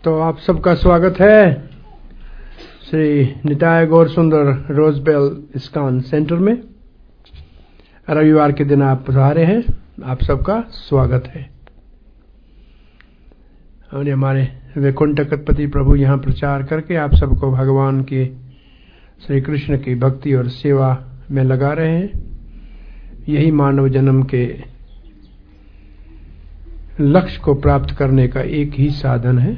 तो आप सबका स्वागत है श्री निताय गौर सुंदर रोजबेल इस्कॉन सेंटर में। रविवार के दिन आप पधारे हैं, आप सबका स्वागत है। और हमारे वैकुंठ कटपति प्रभु यहाँ प्रचार करके आप सबको भगवान के श्री कृष्ण की भक्ति और सेवा में लगा रहे हैं। यही मानव जन्म के लक्ष्य को प्राप्त करने का एक ही साधन है।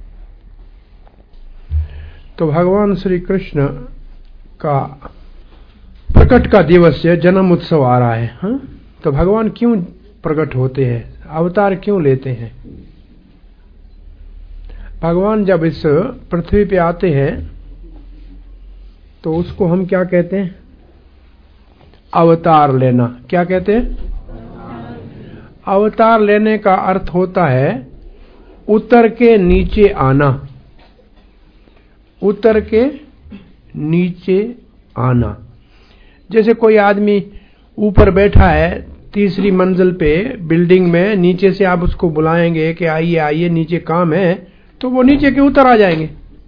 तो भगवान श्री कृष्ण का प्रकट का दिवस है, जन्म उत्सव आ रहा है। हाँ? तो भगवान क्यों प्रकट होते हैं, अवतार क्यों लेते हैं? भगवान जब इस पृथ्वी पे आते हैं तो उसको हम क्या कहते हैं? अवतार लेना। क्या कहते हैं? अवतार लेने का अर्थ होता है उतर के नीचे आना। उतर के नीचे आना। जैसे कोई आदमी ऊपर बैठा है तीसरी मंजिल पे बिल्डिंग में, नीचे से आप उसको बुलाएंगे कि आइए आइए नीचे काम है, तो वो नीचे के उतर आ जाएंगे।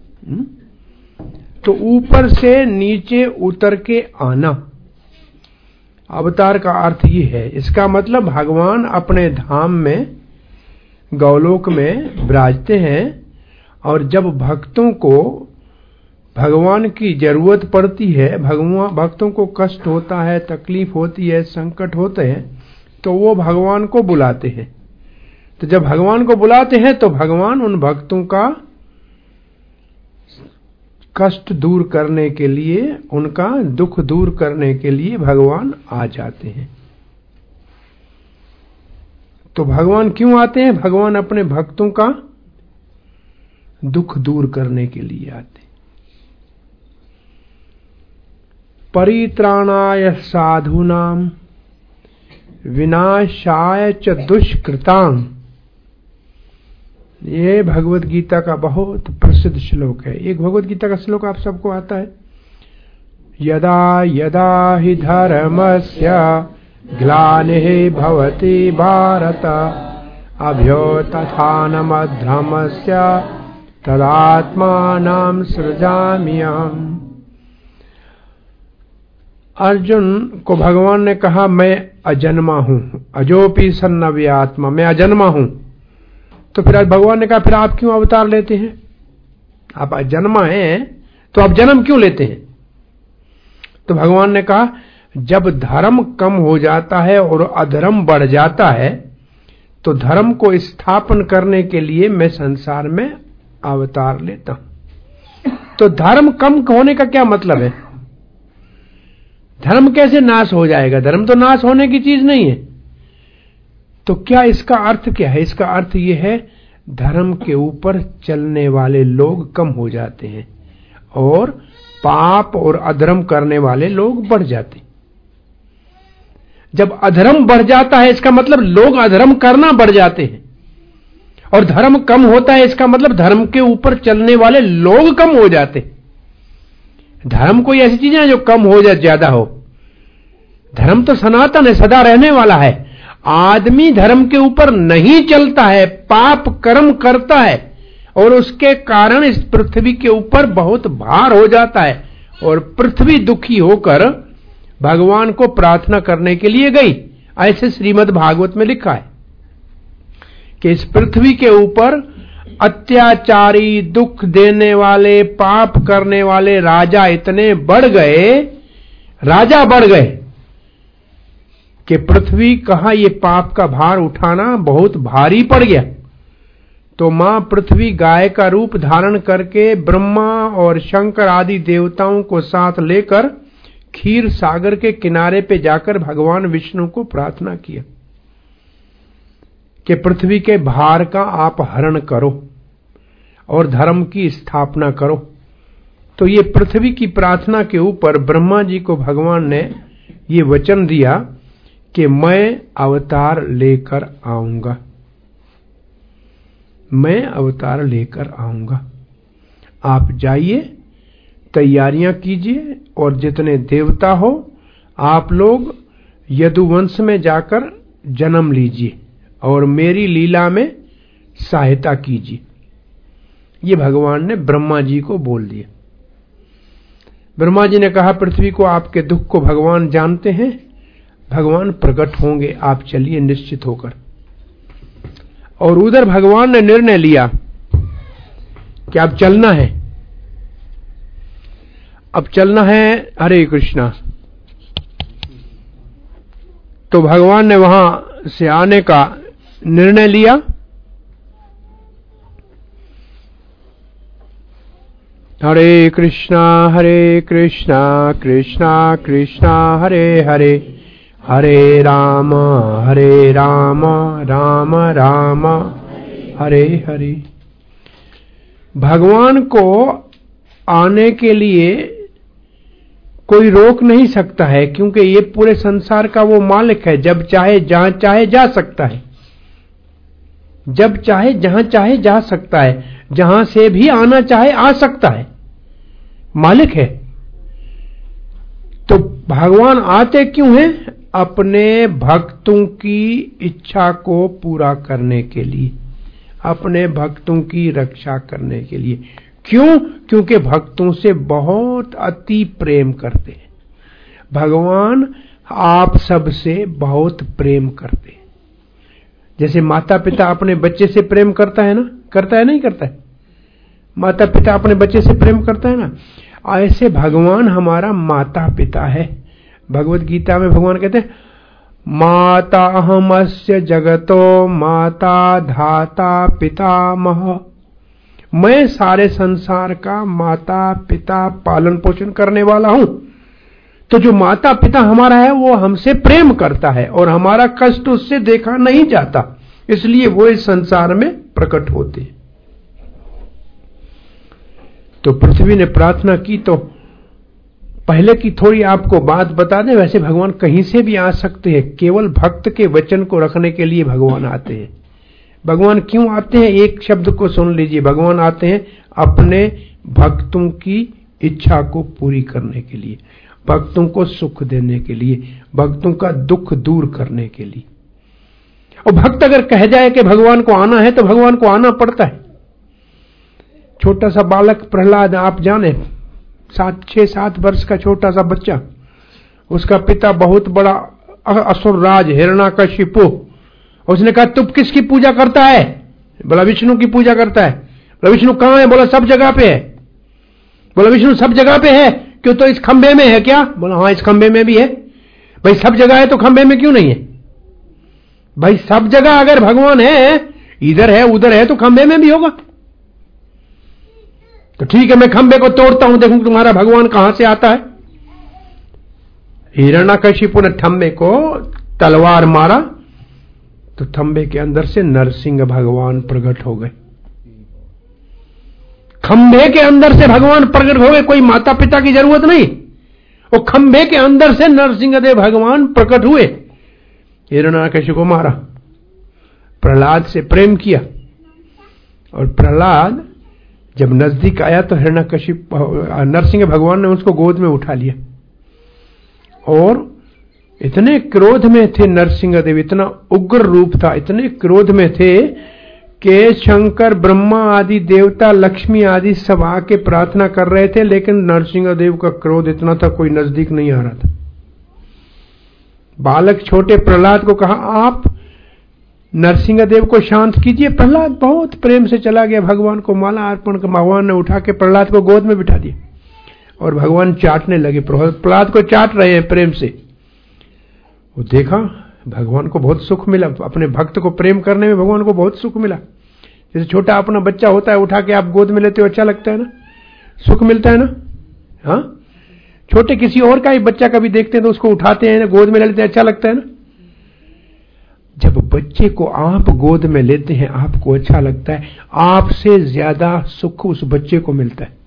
तो ऊपर से नीचे उतर के आना अवतार का अर्थ ये है। इसका मतलब भगवान अपने धाम में गौलोक में विराजते हैं और जब भक्तों को भगवान की जरूरत पड़ती है, भक्तों को कष्ट होता है, तकलीफ होती है, संकट होते हैं, तो वो भगवान को बुलाते हैं। तो जब भगवान को बुलाते हैं तो भगवान उन भक्तों का कष्ट दूर करने के लिए, उनका दुख दूर करने के लिए भगवान आ जाते हैं। तो भगवान क्यों आते हैं? भगवान अपने भक्तों का दुख दूर करने के लिए आते हैं। परित्राणाय साधूनां विनाशाय च दुष्कृतां। ये भगवत गीता का बहुत प्रसिद्ध श्लोक है। एक भगवत गीता का श्लोक आप सबको आता है, यदा यदा हि धर्मस्य ग्लानिः भवति भारत अभ्युत्थानमधर्मस्य तदात्मानं सृजाम्यहम्। अर्जुन को भगवान ने कहा मैं अजन्मा हूं, अजोपि सन्नव्य आत्मा, मैं अजन्मा हूं। तो फिर भगवान ने कहा फिर आप क्यों अवतार लेते हैं? आप अजन्मा हैं तो आप जन्म क्यों लेते हैं? तो भगवान ने कहा जब धर्म कम हो जाता है और अधर्म बढ़ जाता है तो धर्म को स्थापन करने के लिए मैं संसार में अवतार लेता हूं। तो धर्म कम होने का क्या मतलब है? धर्म कैसे नाश हो जाएगा? धर्म तो नाश होने की चीज नहीं है। तो क्या इसका अर्थ क्या है? इसका अर्थ यह है धर्म के ऊपर चलने वाले लोग कम हो जाते हैं और पाप और अधर्म करने वाले लोग बढ़ जाते हैं। जब अधर्म बढ़ जाता है इसका मतलब लोग अधर्म करना बढ़ जाते हैं, और धर्म कम होता है इसका मतलब धर्म के ऊपर चलने वाले लोग कम हो जाते हैं। धर्म कोई ऐसी चीज है जो कम हो जाए, ज्यादा हो। धर्म तो सनातन है, सदा रहने वाला है। आदमी धर्म के ऊपर नहीं चलता है, पाप कर्म करता है और उसके कारण इस पृथ्वी के ऊपर बहुत भार हो जाता है और पृथ्वी दुखी होकर भगवान को प्रार्थना करने के लिए गई। ऐसे श्रीमद् भागवत में लिखा है कि इस पृथ्वी के ऊपर अत्याचारी, दुख देने वाले, पाप करने वाले राजा इतने बढ़ गए कि पृथ्वी कहां ये पाप का भार उठाना बहुत भारी पड़ गया। तो मां पृथ्वी गाय का रूप धारण करके ब्रह्मा और शंकर आदि देवताओं को साथ लेकर क्षीर सागर के किनारे पे जाकर भगवान विष्णु को प्रार्थना किया कि पृथ्वी के भार का आप हरण करो और धर्म की स्थापना करो। तो ये पृथ्वी की प्रार्थना के ऊपर ब्रह्मा जी को भगवान ने ये वचन दिया कि मैं अवतार लेकर आऊंगा, मैं अवतार लेकर आऊंगा। आप जाइए, तैयारियां कीजिए और जितने देवता हो आप लोग यदुवंश में जाकर जन्म लीजिए और मेरी लीला में सहायता कीजिए। ये भगवान ने ब्रह्मा जी को बोल दिया। ब्रह्मा जी ने कहा पृथ्वी को आपके दुख को भगवान जानते हैं, भगवान प्रकट होंगे, आप चलिए निश्चित होकर। और उधर भगवान ने निर्णय लिया कि अब चलना है, अब चलना है हरे कृष्णा। तो भगवान ने वहां से आने का निर्णय लिया। हरे कृष्णा कृष्णा कृष्णा हरे हरे, हरे राम राम राम हरे हरे। भगवान को आने के लिए कोई रोक नहीं सकता है, क्योंकि ये पूरे संसार का वो मालिक है। जब चाहे जहां चाहे जा सकता है, जब चाहे जहां चाहे जा सकता है, जहां से भी आना चाहे आ सकता है, मालिक है। तो भगवान आते क्यों हैं? अपने भक्तों की इच्छा को पूरा करने के लिए, अपने भक्तों की रक्षा करने के लिए। क्यों? क्योंकि भक्तों से बहुत अति प्रेम करते हैं। भगवान आप सबसे बहुत प्रेम करते हैं। जैसे माता पिता अपने बच्चे से प्रेम करता है ना, करता है नहीं करता है? माता पिता अपने बच्चे से प्रेम करता है ना, ऐसे भगवान हमारा माता पिता है। भगवत गीता में भगवान कहते हैं माता अहमस्य जगतो माता धाता पितामह। मैं सारे संसार का माता पिता पालन पोषण करने वाला हूं। तो जो माता पिता हमारा है वो हमसे प्रेम करता है और हमारा कष्ट उससे देखा नहीं जाता, इसलिए वो इस संसार में प्रकट होते हैं। तो पृथ्वी ने प्रार्थना की। तो पहले की थोड़ी आपको बात बता दें, वैसे भगवान कहीं से भी आ सकते हैं, केवल भक्त के वचन को रखने के लिए भगवान आते हैं। भगवान क्यों आते हैं? एक शब्द को सुन लीजिए। भगवान आते हैं अपने भक्तों की इच्छा को पूरी करने के लिए, भक्तों को सुख देने के लिए, भक्तों का दुख दूर करने के लिए। और भक्त अगर कह जाए कि भगवान को आना है तो भगवान को आना पड़ता है। छोटा सा बालक प्रहलाद, आप जाने, 6-7 वर्ष का छोटा सा बच्चा, उसका पिता बहुत बड़ा असुर राज हिरण्यकशिपु, उसने कहा तुम किसकी पूजा करता है? बोला विष्णु की पूजा करता है। बोला विष्णु कहां है? बोला सब जगह पे है। बोला विष्णु सब जगह पे है, क्यों? तो इस खंबे में है क्या? बोला हां इस खंबे में भी है। भाई सब जगह है तो खंबे में क्यों नहीं है? भाई सब जगह अगर भगवान है, इधर है उधर है, तो खंबे में भी होगा। तो ठीक है, मैं खंबे को तोड़ता हूं, देखूं तुम्हारा भगवान कहां से आता है। हिरण्यकशिपु ने खंबे को तलवार मारा तो खंबे के अंदर से नरसिंह भगवान प्रकट हो गए। खंबे के अंदर से भगवान प्रकट हो गए, कोई माता पिता की जरूरत नहीं। वो खंबे के अंदर से नरसिंह देव भगवान प्रकट हुए। हिरण्यकशिपु को मारा, प्रहलाद से प्रेम किया, और प्रहलाद जब नजदीक आया तो हिरण्यकशिपु नरसिंह भगवान ने उसको गोद में उठा लिया। और इतने क्रोध में थे नरसिंह देव, इतना उग्र रूप था, इतने क्रोध में थे कि शंकर ब्रह्मा आदि देवता लक्ष्मी आदि सब आके प्रार्थना कर रहे थे, लेकिन नरसिंह देव का क्रोध इतना था कोई नजदीक नहीं आ रहा था। बालक छोटे प्रहलाद को कहा आप नरसिंह देव को शांत कीजिए। प्रहलाद बहुत प्रेम से चला गया, भगवान को माला अर्पण कर भगवान ने उठा के प्रहलाद को गोद में बिठा दिया और भगवान चाटने लगे। प्रहलाद को चाट रहे हैं प्रेम से। वो देखा भगवान को बहुत सुख मिला, अपने भक्त को प्रेम करने में भगवान को बहुत सुख मिला। जैसे छोटा अपना बच्चा होता है, उठा के आप गोद में लेते हो, अच्छा लगता है ना, सुख मिलता है ना। हाँ, छोटे किसी और का ही बच्चा कभी देखते हैं तो उसको उठाते हैं, गोद में ले लेते हैं, अच्छा लगता है ना। जब बच्चे को आप गोद में लेते हैं आपको अच्छा लगता है, आपसे ज्यादा सुख उस बच्चे को मिलता है।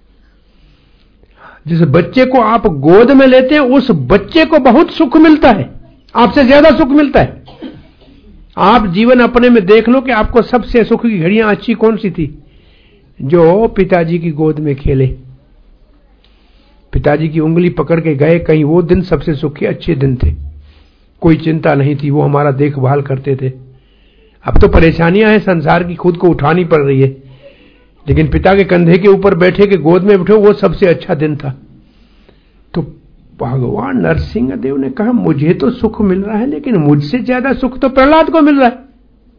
जिस बच्चे को आप गोद में लेते हैं उस बच्चे को बहुत सुख मिलता है, आपसे ज्यादा सुख मिलता है। आप जीवन अपने में देख लो कि आपको सबसे सुख की घड़ियां अच्छी कौन सी थी? जो पिताजी की गोद में खेले, पिताजी की उंगली पकड़ के गए कहीं, वो दिन सबसे सुखी अच्छे दिन थे। कोई चिंता नहीं थी, वो हमारा देखभाल करते थे। अब तो परेशानियां हैं संसार की, खुद को उठानी पड़ रही है, लेकिन पिता के कंधे के ऊपर बैठे के गोद में बैठो, वो सबसे अच्छा दिन था। तो भगवान नरसिंह देव ने कहा मुझे तो सुख मिल रहा है, लेकिन मुझसे ज्यादा सुख तो प्रहलाद को मिल रहा है।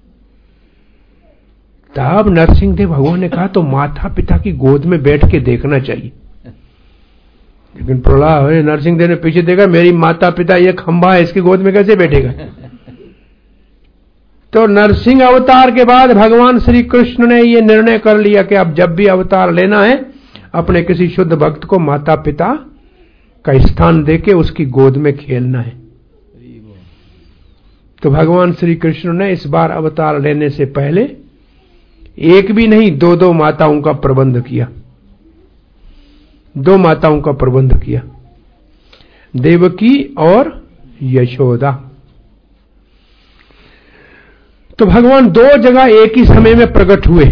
तब नरसिंह देव भगवान ने कहा तो माता पिता की गोद में बैठ के देखना चाहिए। लेकिन प्रहलाद नरसिंह देव ने पीछे देखा, मेरी माता पिता ये खंभा है, इसकी गोद में कैसे बैठेगा। तो नरसिंह अवतार के बाद भगवान श्री कृष्ण ने ये निर्णय कर लिया कि अब जब भी अवतार लेना है अपने किसी शुद्ध भक्त को माता पिता का स्थान देके उसकी गोद में खेलना है। तो भगवान श्री कृष्ण ने इस बार अवतार लेने से पहले एक भी नहीं, दो माताओं का प्रबंध किया। 2 माताओं का प्रबंध किया, देवकी और यशोदा। तो भगवान 2 जगह एक ही समय में प्रकट हुए।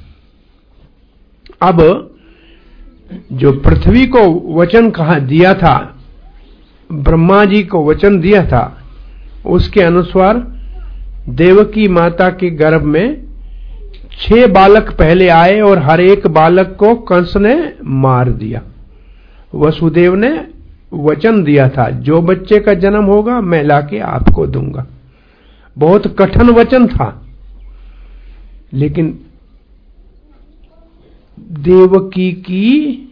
अब जो पृथ्वी को वचन कहा दिया था, ब्रह्मा जी को वचन दिया था, उसके अनुसार देवकी माता के गर्भ में 6 बालक पहले आए और हर एक बालक को कंस ने मार दिया। वसुदेव ने वचन दिया था जो बच्चे का जन्म होगा मैं लाके आपको दूंगा। बहुत कठिन वचन था, लेकिन देवकी की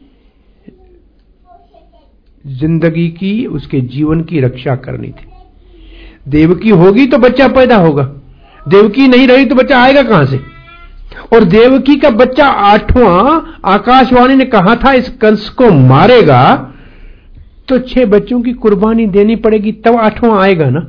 जिंदगी की, उसके जीवन की रक्षा करनी थी। देवकी होगी तो बच्चा पैदा होगा, देवकी नहीं रही तो बच्चा आएगा कहां से। और देवकी का बच्चा 8वां, आकाशवाणी ने कहा था इस कंस को मारेगा तो 6 बच्चों की कुर्बानी देनी पड़ेगी, तब 8वां आएगा ना।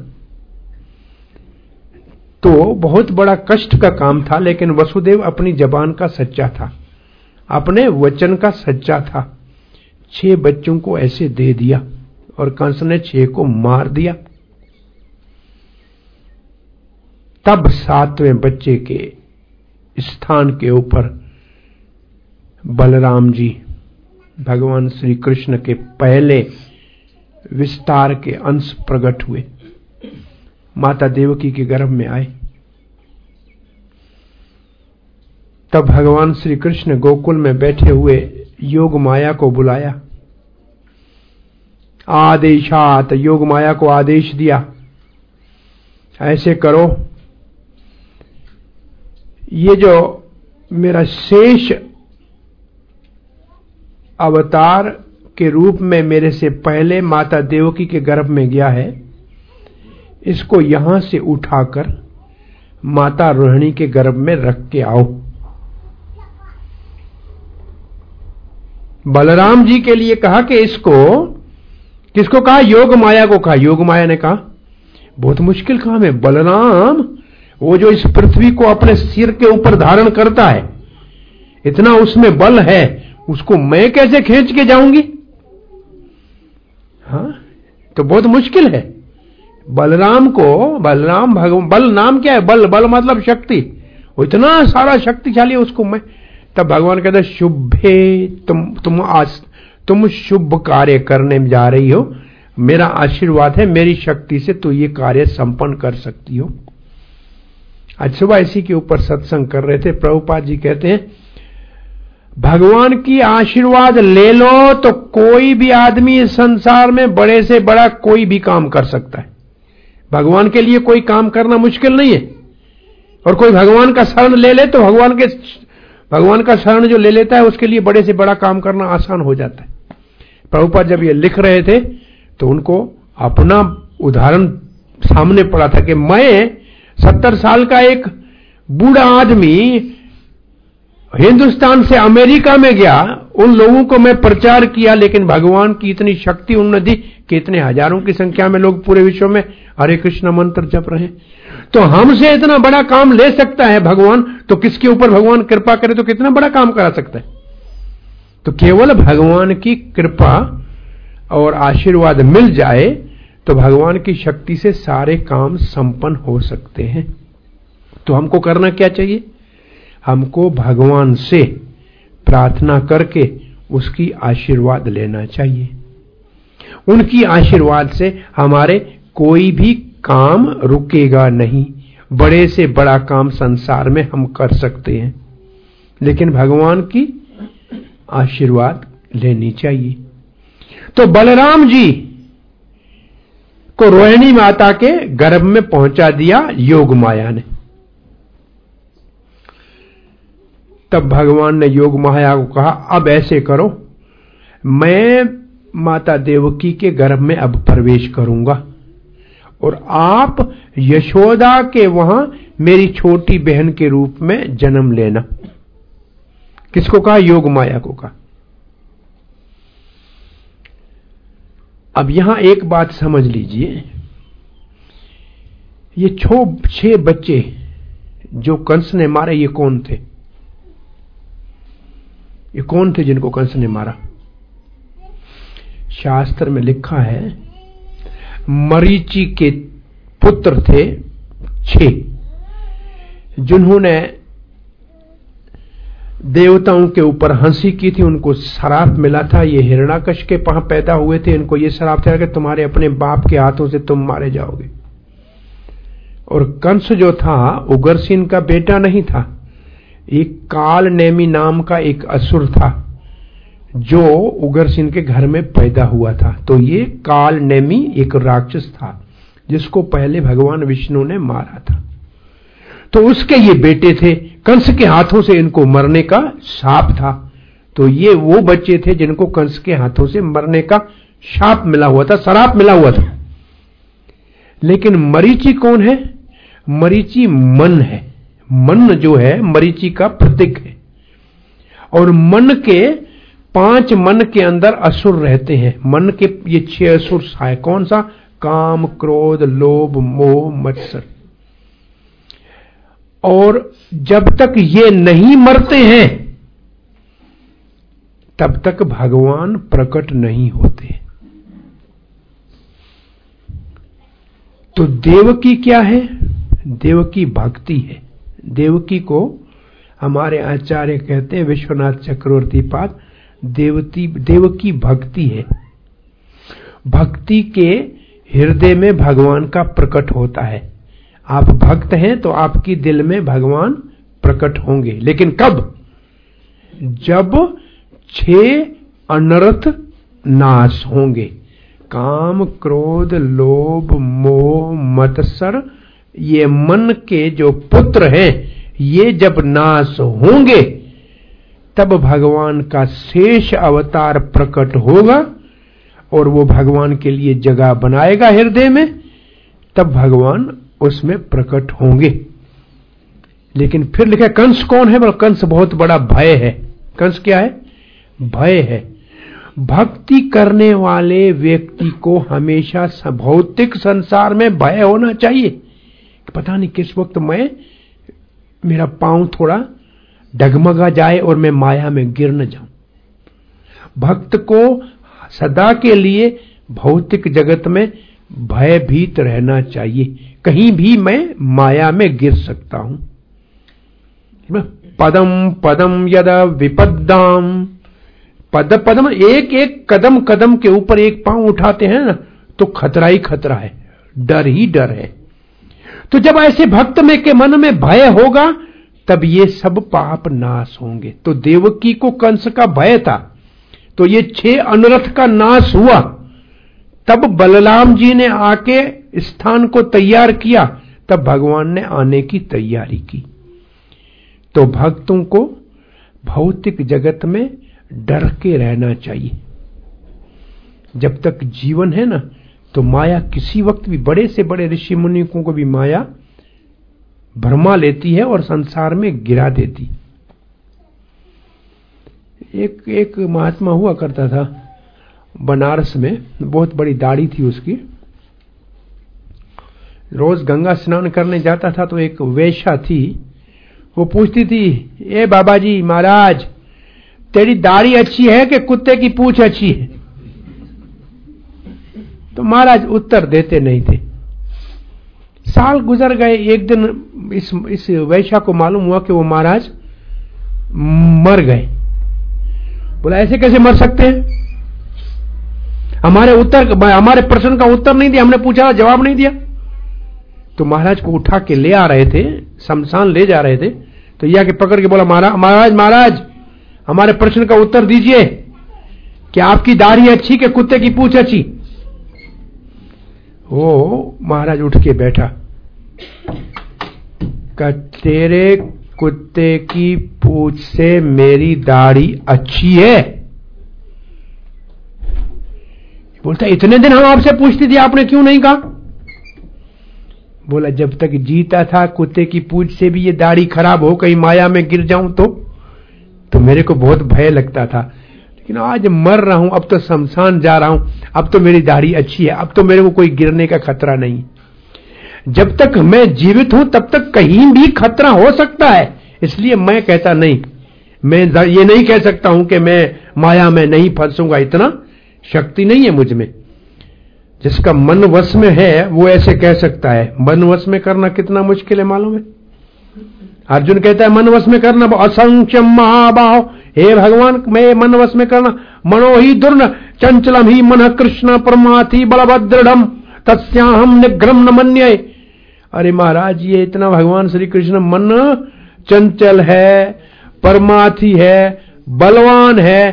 तो बहुत बड़ा कष्ट का काम था, लेकिन वसुदेव अपनी जबान का सच्चा था, अपने वचन का सच्चा था। 6 बच्चों को ऐसे दे दिया और कंस ने 6 को मार दिया। तब 7वें बच्चे के स्थान के ऊपर बलराम जी भगवान श्री कृष्ण के पहले विस्तार के अंश प्रकट हुए, माता देवकी के गर्भ में आए। तब भगवान श्री कृष्ण गोकुल में बैठे हुए योग माया को बुलाया, आदेशात, योग माया को आदेश दिया ऐसे करो, ये जो मेरा शेष अवतार के रूप में मेरे से पहले माता देवकी के गर्भ में गया है, इसको यहां से उठाकर माता रोहिणी के गर्भ में रख के आओ। बलराम जी के लिए कहा कि इसको, किसको कहा? योग माया को कहा। योग माया ने कहा बहुत मुश्किल काम है बलराम, वो जो इस पृथ्वी को अपने सिर के ऊपर धारण करता है, इतना उसमें बल है, उसको मैं कैसे खींच के जाऊंगी? हाँ, तो बहुत मुश्किल है। बलराम को, बलराम भगवान, बल नाम क्या है? बल, बल मतलब शक्ति, वो इतना सारा शक्तिशाली है, उसको मैं। तब भगवान कहते शुभे, तुम शुभ कार्य करने में जा रही हो, मेरा आशीर्वाद है, मेरी शक्ति से तू ये कार्य संपन्न कर सकती हो। आज सुबह इसी के ऊपर सत्संग कर रहे थे। प्रभुपाद जी कहते हैं भगवान की आशीर्वाद ले लो तो कोई भी आदमी इस संसार में बड़े से बड़ा कोई भी काम कर सकता है। भगवान के लिए कोई काम करना मुश्किल नहीं है। और कोई भगवान का शरण ले ले तो भगवान का शरण जो ले लेता है उसके लिए बड़े से बड़ा काम करना आसान हो जाता है। प्रभुपाद जब ये लिख रहे थे तो उनको अपना उदाहरण सामने पड़ा था कि मैं 70 साल का एक बूढ़ा आदमी हिंदुस्तान से अमेरिका में गया, उन लोगों को मैं प्रचार किया, लेकिन भगवान की इतनी शक्ति उन्होंने दी कि इतने हजारों की संख्या में लोग पूरे विश्व में हरे कृष्ण मंत्र जप रहे। तो हमसे इतना बड़ा काम ले सकता है भगवान, तो किसके ऊपर भगवान कृपा करे तो कितना बड़ा काम करा सकता है। तो केवल भगवान की कृपा और आशीर्वाद मिल जाए तो भगवान की शक्ति से सारे काम संपन्न हो सकते हैं। तो हमको करना क्या चाहिए? हमको भगवान से प्रार्थना करके उसकी आशीर्वाद लेना चाहिए। उनकी आशीर्वाद से हमारे कोई भी काम रुकेगा नहीं, बड़े से बड़ा काम संसार में हम कर सकते हैं। लेकिन भगवान की आशीर्वाद लेनी चाहिए। तो बलराम जी को रोहिणी माता के गर्भ में पहुंचा दिया योग माया ने। तब भगवान ने योग माया को कहा, अब ऐसे करो, मैं माता देवकी के गर्भ में अब प्रवेश करूंगा और आप यशोदा के वहां मेरी छोटी बहन के रूप में जन्म लेना। किसको कहा? योग माया को कहा। अब यहां एक बात समझ लीजिए, ये 6 बच्चे जो कंस ने मारे, ये कौन थे? ये कौन थे जिनको कंस ने मारा? शास्त्र में लिखा है मरीचि के पुत्र थे 6, जिन्होंने देवताओं के ऊपर हंसी की थी। उनको श्राप मिला था, ये हिरण्याकश के वहां पैदा हुए थे। इनको ये श्राप था कि तुम्हारे अपने बाप के हाथों से तुम मारे जाओगे। और कंस जो था उग्रसेन का बेटा नहीं था, एक काल नेमी नाम का एक असुर था जो उग्रसेन के घर में पैदा हुआ था। तो ये काल नेमी एक राक्षस था जिसको पहले भगवान विष्णु ने मारा था। तो उसके ये बेटे थे। कंस के हाथों से इनको मरने का शाप था। तो ये वो बच्चे थे जिनको कंस के हाथों से मरने का शाप मिला हुआ था, श्राप मिला हुआ था। लेकिन मरीचि कौन है? मरीचि मन है। मन जो है मरीचि का प्रतीक है। और मन के 5 मन के अंदर असुर रहते हैं। मन के ये 6 असुर है। कौन सा? काम, क्रोध, लोभ, मोह, मत्सर। और जब तक ये नहीं मरते हैं तब तक भगवान प्रकट नहीं होते। तो देवकी क्या है? देवकी भक्ति है। देवकी को हमारे आचार्य कहते हैं, विश्वनाथ चक्रवर्ती पाद, देवकी भक्ति है। भक्ति के हृदय में भगवान का प्रकट होता है। आप भक्त हैं तो आपकी दिल में भगवान प्रकट होंगे। लेकिन कब? जब 6 अनर्थ नाश होंगे। काम, क्रोध, लोभ, मोह, मत्सर, ये मन के जो पुत्र हैं, ये जब नाश होंगे तब भगवान का शेष अवतार प्रकट होगा और वो भगवान के लिए जगह बनाएगा हृदय में। तब भगवान उसमें प्रकट होंगे। लेकिन फिर लिखा कंस कौन है? बोला कंस बहुत बड़ा भय है। कंस क्या है? भय है। भक्ति करने वाले व्यक्ति को हमेशा भौतिक संसार में भय होना चाहिए। पता नहीं किस वक्त मेरा पांव थोड़ा डगमगा जाए और मैं माया में गिर न जाऊं। भक्त को सदा के लिए भौतिक जगत में भयभीत रहना चाहिए। कहीं भी मैं माया में गिर सकता हूं। पदम पदम यदा विपद्दाम, पद पदम, एक एक कदम कदम के ऊपर एक पांव उठाते हैं ना तो खतरा ही खतरा है, डर ही डर है। तो जब ऐसे भक्त में के मन में भय होगा तब ये सब पाप नाश होंगे। तो देवकी को कंस का भय था, तो ये 6 अनर्थ का नाश हुआ। तब बलराम जी ने आके स्थान को तैयार किया, तब भगवान ने आने की तैयारी की। तो भक्तों को भौतिक जगत में डर के रहना चाहिए। जब तक जीवन है ना, तो माया किसी वक्त भी, बड़े से बड़े ऋषि मुनियों को भी माया भरमा लेती है और संसार में गिरा देती। एक महात्मा हुआ करता था बनारस में, बहुत बड़ी दाढ़ी थी उसकी। रोज गंगा स्नान करने जाता था तो एक वेश्या थी, वो पूछती थी, ए बाबा जी महाराज, तेरी दाढ़ी अच्छी है कि कुत्ते की पूंछ अच्छी है? तो महाराज उत्तर देते नहीं थे। साल गुजर गए। एक दिन इस वैश्या को मालूम हुआ कि वो महाराज मर गए। बोला ऐसे कैसे मर सकते हैं? हमारे प्रश्न का उत्तर नहीं दिया, हमने पूछा जवाब नहीं दिया। तो महाराज को उठा के ले आ रहे थे, शमशान ले जा रहे थे। तो यह के पकड़ के बोला, महाराज महाराज हमारे प्रश्न का उत्तर दीजिए कि आपकी दाढ़ी अच्छी कि कुत्ते की पूंछ अच्छी? वो महाराज उठ के बैठा, का तेरे कुत्ते की पूंछ से मेरी दाढ़ी अच्छी है? बोलता इतने दिन हम आपसे पूछती थी, आपने क्यों नहीं कहा? बोला जब तक जीता था कुत्ते की पूंछ से भी ये दाढ़ी खराब हो कहीं माया में गिर जाऊं तो मेरे को बहुत भय लगता था, लेकिन आज मर रहा हूं, अब तो शमशान जा रहा हूं, अब तो मेरी दाढ़ी अच्छी है, अब तो मेरे को कोई गिरने का खतरा नहीं। जब तक मैं जीवित हूं तब तक कहीं भी खतरा हो सकता है, इसलिए मैं कहता नहीं, मैं ये नहीं कह सकता हूं कि मैं माया में नहीं फंसूंगा, इतना शक्ति नहीं है मुझ में। जिसका मन वश में है वो ऐसे कह सकता है। मन वश में करना कितना मुश्किल है मालूम है? अर्जुन कहता है मन वश में करना असंख्यम महाबाहो, हे भगवान मैं मन वश में करना, मनो ही दुर्न चंचलम ही मन कृष्ण परमाथि बलभद्रढ़ तस्याहम निग्रम न मन्ये। अरे महाराज ये इतना भगवान श्री कृष्ण मन चंचल है, परमाथि है, बलवान है,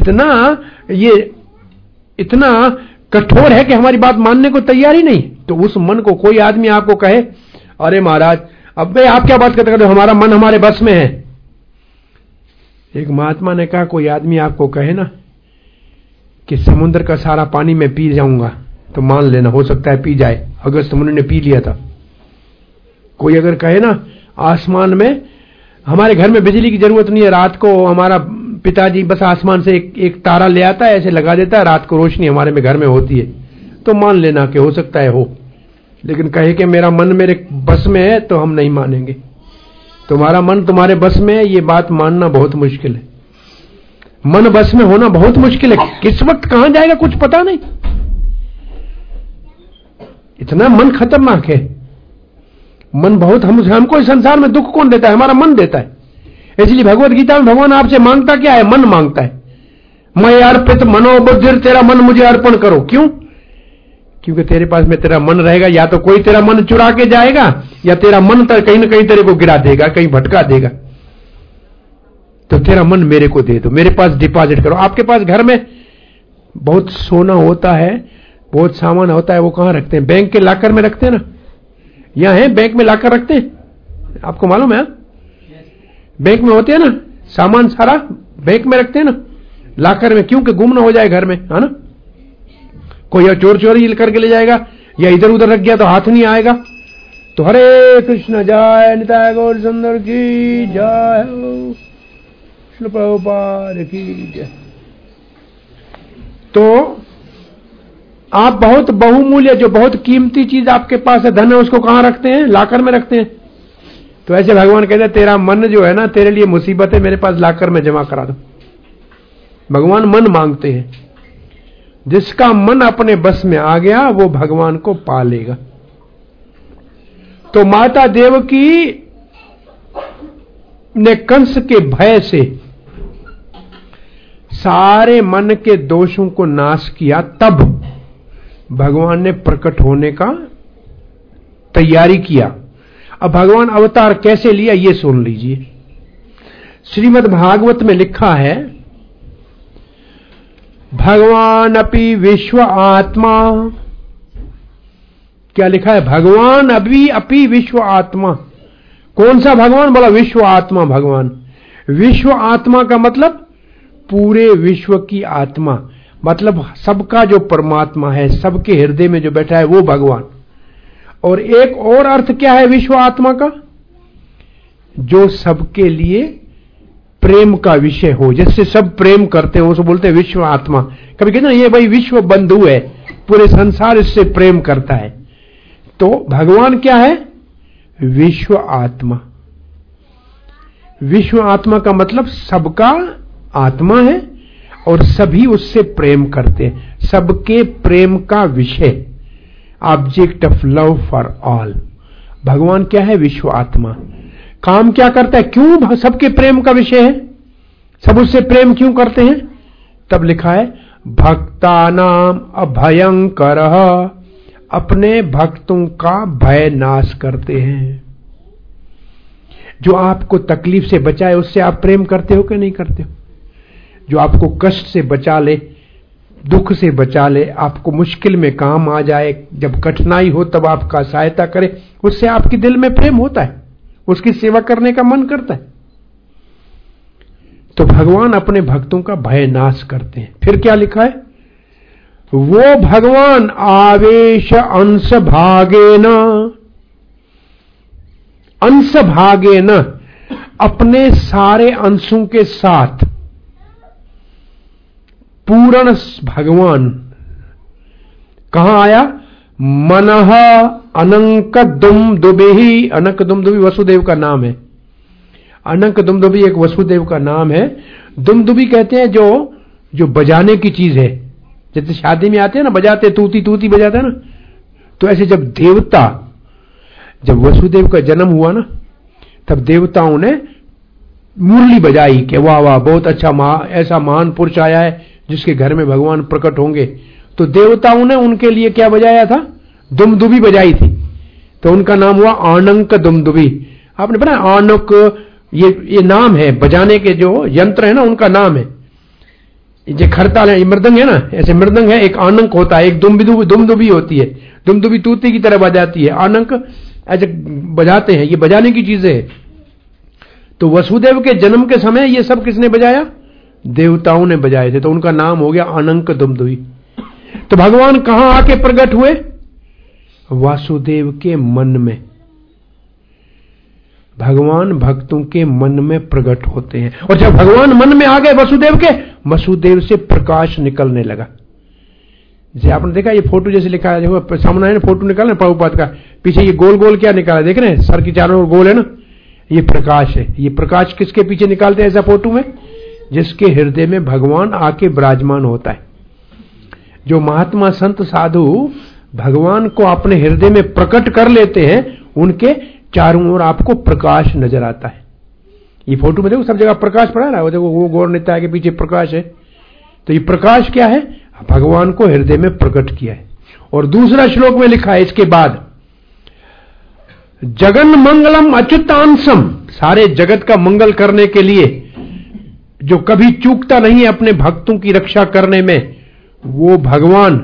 इतना कठोर है कि हमारी बात मानने को तैयार ही नहीं। तो उस मन को कोई आदमी आपको कहे अरे महाराज अब भाई आप क्या बात करते हो, हमारा मन हमारे बस में है। एक महात्मा ने कहा कोई आदमी आपको कहे ना कि समुद्र का सारा पानी मैं पी जाऊंगा, तो मान लेना हो सकता है पी जाए, अगस्त मुनि ने पी लिया था। कोई अगर कहे ना आसमान में हमारे घर में बिजली की जरूरत नहीं है, रात को हमारा पिताजी बस आसमान से एक तारा ले आता है, ऐसे लगा देता है, रात को रोशनी हमारे में घर में होती है, तो मान लेना कि हो सकता है हो। लेकिन कहे कि मेरा मन मेरे बस में है, तो हम नहीं मानेंगे। तुम्हारा मन तुम्हारे बस में है, ये बात मानना बहुत मुश्किल है। मन बस में होना बहुत मुश्किल है, किस वक्त कहां जाएगा कुछ पता नहीं, इतना मन खतरनाक है। मन बहुत हमको इस संसार में दुख कौन देता है? हमारा मन देता है। इसलिए भगवत गीता में भगवान आपसे मांगता क्या है? मन मांगता है। मैं अर्पित मनोबुद्धि, तेरा मन मुझे अर्पण करो। क्यों? क्योंकि तेरे पास में तेरा मन रहेगा, या तो कोई तेरा मन चुरा के जाएगा, या तेरा मन कहीं ना कहीं तेरे को गिरा देगा, कहीं भटका देगा। तो तेरा मन मेरे को दे दो, मेरे पास डिपॉजिट करो। आपके पास घर में बहुत सोना होता है, बहुत सामान होता है, वो कहां रखते हैं? बैंक के लॉकर में रखते हैं ना। यहां है बैंक में लॉकर रखते हैं, आपको मालूम है? बैंक में होते हैं ना सामान, सारा बैंक में रखते हैं ना लॉकर में, क्योंकि गुम ना हो जाए घर में, है ना। कोई चोर चोरी करके ले जाएगा, या इधर उधर रख गया तो हाथ नहीं आएगा। तो हरे कृष्ण जय निताय गौर सुंदर की जय, श्री प्रभुपाद की जय। तो आप बहुत बहुमूल्य, जो बहुत कीमती चीज आपके पास है, धन है, उसको कहां रखते हैं? लॉकर में रखते हैं। तो ऐसे भगवान कहते हैं तेरा मन जो है ना, तेरे लिए मुसीबत है, मेरे पास लॉकर में जमा करा दो। भगवान मन मांगते हैं। जिसका मन अपने बस में आ गया वो भगवान को पा लेगा। तो माता देवकी ने कंस के भय से सारे मन के दोषों को नाश किया, तब भगवान ने प्रकट होने का तैयारी किया। अब भगवान अवतार कैसे लिया ये सुन लीजिए। श्रीमद् भागवत में लिखा है भगवान अपि विश्व आत्मा। क्या लिखा है? भगवान अपि विश्व आत्मा। कौन सा भगवान? बोला विश्व आत्मा भगवान। विश्व आत्मा का मतलब पूरे विश्व की आत्मा, मतलब सबका जो परमात्मा है, सबके हृदय में जो बैठा है वो भगवान। और एक और अर्थ क्या है विश्व आत्मा का? जो सबके लिए प्रेम का विषय हो, जिससे सब प्रेम करते हो, उसको बोलते हैं विश्व आत्मा। कभी कहते हैं ये भाई विश्व बंधु है, पूरे संसार इससे प्रेम करता है। तो भगवान क्या है? विश्व आत्मा। विश्व आत्मा का मतलब सबका आत्मा है और सभी उससे प्रेम करते हैं, सबके प्रेम का विषय, object of love for all. भगवान क्या है? विश्व आत्मा। काम क्या करता है? क्यों सबके प्रेम का विषय है? सब उससे प्रेम क्यों करते हैं? तब लिखा है भक्तानाम अभयंकरः, अपने भक्तों का भय नाश करते हैं। जो आपको तकलीफ से बचाए उससे आप प्रेम करते हो कि नहीं करते हो? जो आपको कष्ट से बचा ले, दुख से बचा ले, आपको मुश्किल में काम आ जाए, जब कठिनाई हो तब आपका सहायता करे, उससे आपके दिल में प्रेम होता है, उसकी सेवा करने का मन करता है। तो भगवान अपने भक्तों का भय नाश करते हैं। फिर क्या लिखा है? वो भगवान आवेश अंश भागे न अपने सारे अंशों के साथ पूर्ण भगवान कहां आया? मनः अनंक दुमदुभि। अनंक दुमदुभि वसुदेव का नाम है। अनंक दुमदुभि एक वसुदेव का नाम है। दुमदुभि कहते हैं जो बजाने की चीज है, जैसे शादी में आते हैं ना, बजाते, तूती तूती बजाते हैं ना, तो ऐसे जब वसुदेव का जन्म हुआ ना, तब देवताओं ने मुरली बजाई कि वाह वाह, बहुत अच्छा, ऐसा महान पुरुष आया है जिसके घर में भगवान प्रकट होंगे। तो देवताओं ने उनके लिए क्या बजाया था? दुमदुभि बजाई थी। तो उनका नाम हुआ आनंक दुमदुभि। आपने पता आनक, ये नाम है बजाने के, जो यंत्र है ना उनका नाम है। जो खरताल है, मृदंग है ना, ऐसे मृदंग है, एक आनंक होता है, एक दुमदुभि होती है। दुमदुभि तूती की तरह बजाती है, आनंक ऐसे बजाते हैं। ये बजाने की चीजें है। तो वसुदेव के जन्म के समय ये सब किसने बजाया? देवताओं ने बजाए थे। तो उनका नाम हो गया अनंक दुमदुभि। तो भगवान कहां आके प्रकट हुए? वासुदेव के मन में। भगवान भक्तों के मन में प्रकट होते हैं। और जब भगवान मन में आ गए वसुदेव से प्रकाश निकलने लगा। जैसे आपने देखा ये फोटो जैसे लिखा है, देखो सामने है ना, फोटो निकाला ना प्रभुपाद का, पीछे ये गोल गोल क्या निकाला, देख रहे हैं? सर की चारों ओर गोल है ना, ये प्रकाश है। ये प्रकाश किसके पीछे निकालते हैं ऐसा फोटो में? जिसके हृदय में भगवान आके विराजमान होता है। जो महात्मा संत साधु भगवान को अपने हृदय में प्रकट कर लेते हैं, उनके चारों ओर आपको प्रकाश नजर आता है। ये फोटो में देखो सब जगह प्रकाश पड़ा रहा है, देखो वो गौर निताय के पीछे प्रकाश है। तो ये प्रकाश क्या है? भगवान को हृदय में प्रकट किया है। और दूसरा श्लोक में लिखा है इसके बाद, जगन मंगलम अच्युतांशम, सारे जगत का मंगल करने के लिए, जो कभी चूकता नहीं है अपने भक्तों की रक्षा करने में, वो भगवान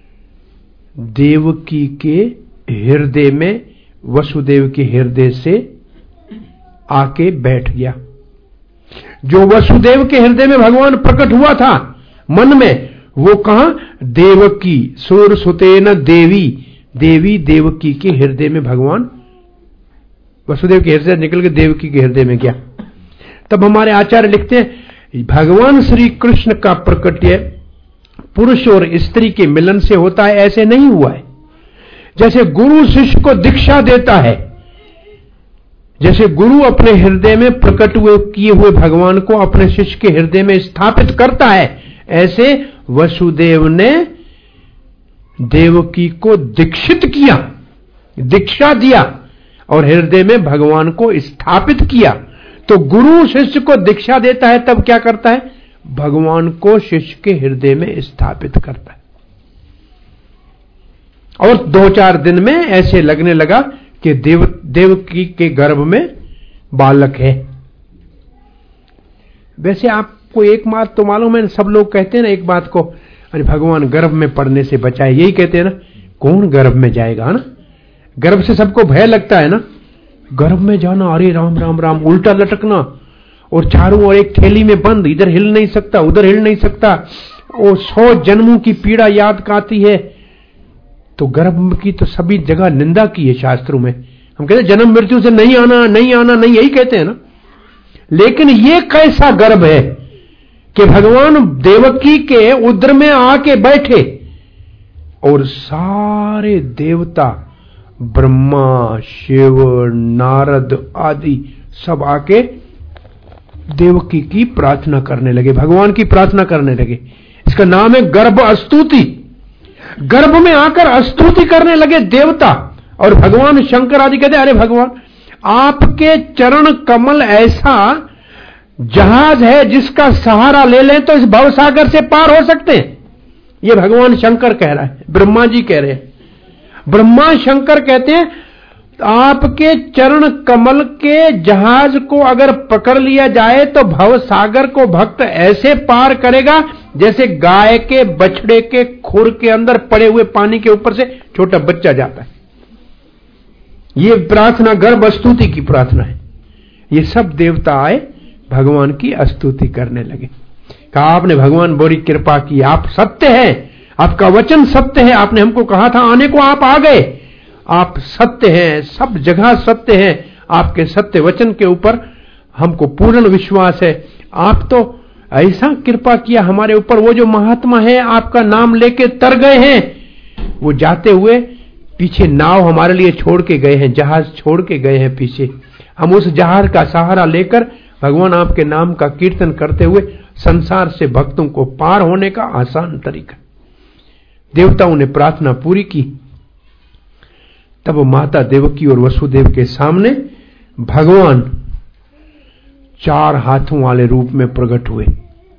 देवकी के हृदय में, वसुदेव के हृदय से आके बैठ गया। जो वसुदेव के हृदय में भगवान प्रकट हुआ था मन में, वो कहां? देवकी सूरसुतेन देवी, देवी देवकी के हृदय में भगवान वसुदेव के हृदय निकल के देवकी के हृदय में गया। तब हमारे आचार्य लिखते हैं, भगवान श्री कृष्ण का प्रकट्य पुरुष और स्त्री के मिलन से होता है, ऐसे नहीं हुआ है। जैसे गुरु शिष्य को दीक्षा देता है, जैसे गुरु अपने हृदय में प्रकट हुए किए हुए भगवान को अपने शिष्य के हृदय में स्थापित करता है, ऐसे वसुदेव ने देवकी को दीक्षित किया, दीक्षा दिया और हृदय में भगवान को स्थापित किया। तो गुरु शिष्य को दीक्षा देता है, तब क्या करता है? भगवान को शिष्य के हृदय में स्थापित करता है। और 2-4 दिन में ऐसे लगने लगा कि देवकी के गर्भ में बालक है। वैसे आपको एक बात तो मालूम है, सब लोग कहते हैं ना एक बात को, अरे भगवान गर्भ में पड़ने से बचाए, यही कहते हैं ना। कौन गर्भ में जाएगा ना? गर्भ से सबको भय लगता है ना, गर्भ में जाना, अरे राम राम राम, उल्टा लटकना, और चारों ओर एक थैली में बंद, इधर हिल नहीं सकता उधर हिल नहीं सकता, और 100 जन्मों की पीड़ा याद आती है। तो गर्भ की तो सभी जगह निंदा की है शास्त्रों में। हम कहते हैं जन्म मृत्यु से नहीं आना नहीं आना, नहीं, यही कहते हैं ना। लेकिन ये कैसा गर्भ है कि भगवान देवकी के उदर में आके बैठे और सारे देवता, ब्रह्मा, शिव, नारद आदि सब आके देवकी की प्रार्थना करने लगे, भगवान की प्रार्थना करने लगे। इसका नाम है गर्भ स्तुति। गर्भ में आकर स्तुति करने लगे देवता, और भगवान शंकर आदि कहते, अरे भगवान आपके चरण कमल ऐसा जहाज है जिसका सहारा ले लें तो इस भवसागर से पार हो सकते हैं। ये भगवान शंकर कह रहा है, ब्रह्मा जी कह रहे हैं। ब्रह्मा शंकर कहते हैं आपके चरण कमल के जहाज को अगर पकड़ लिया जाए तो भव सागर को भक्त ऐसे पार करेगा जैसे गाय के बछड़े के खुर के अंदर पड़े हुए पानी के ऊपर से छोटा बच्चा जाता है। ये प्रार्थना गर्भ स्तुति की प्रार्थना है। ये सब देवता आए, भगवान की स्तुति करने लगे। कहा आपने भगवान बड़ी कृपा की, आप सत्य हैं, आपका वचन सत्य है, आपने हमको कहा था आने को, आप आ गए, आप सत्य हैं, सब जगह सत्य हैं, आपके सत्य वचन के ऊपर हमको पूर्ण विश्वास है। आप तो ऐसा कृपा किया हमारे ऊपर, वो जो महात्मा है आपका नाम लेके तर गए हैं, वो जाते हुए पीछे नाव हमारे लिए छोड़ के गए हैं, जहाज छोड़ के गए हैं पीछे। हम उस जहाज का सहारा लेकर भगवान आपके नाम का कीर्तन करते हुए संसार से भक्तों को पार होने का आसान तरीका। देवताओं ने प्रार्थना पूरी की। तब माता देवकी और वसुदेव के सामने भगवान 4 हाथों वाले रूप में प्रकट हुए।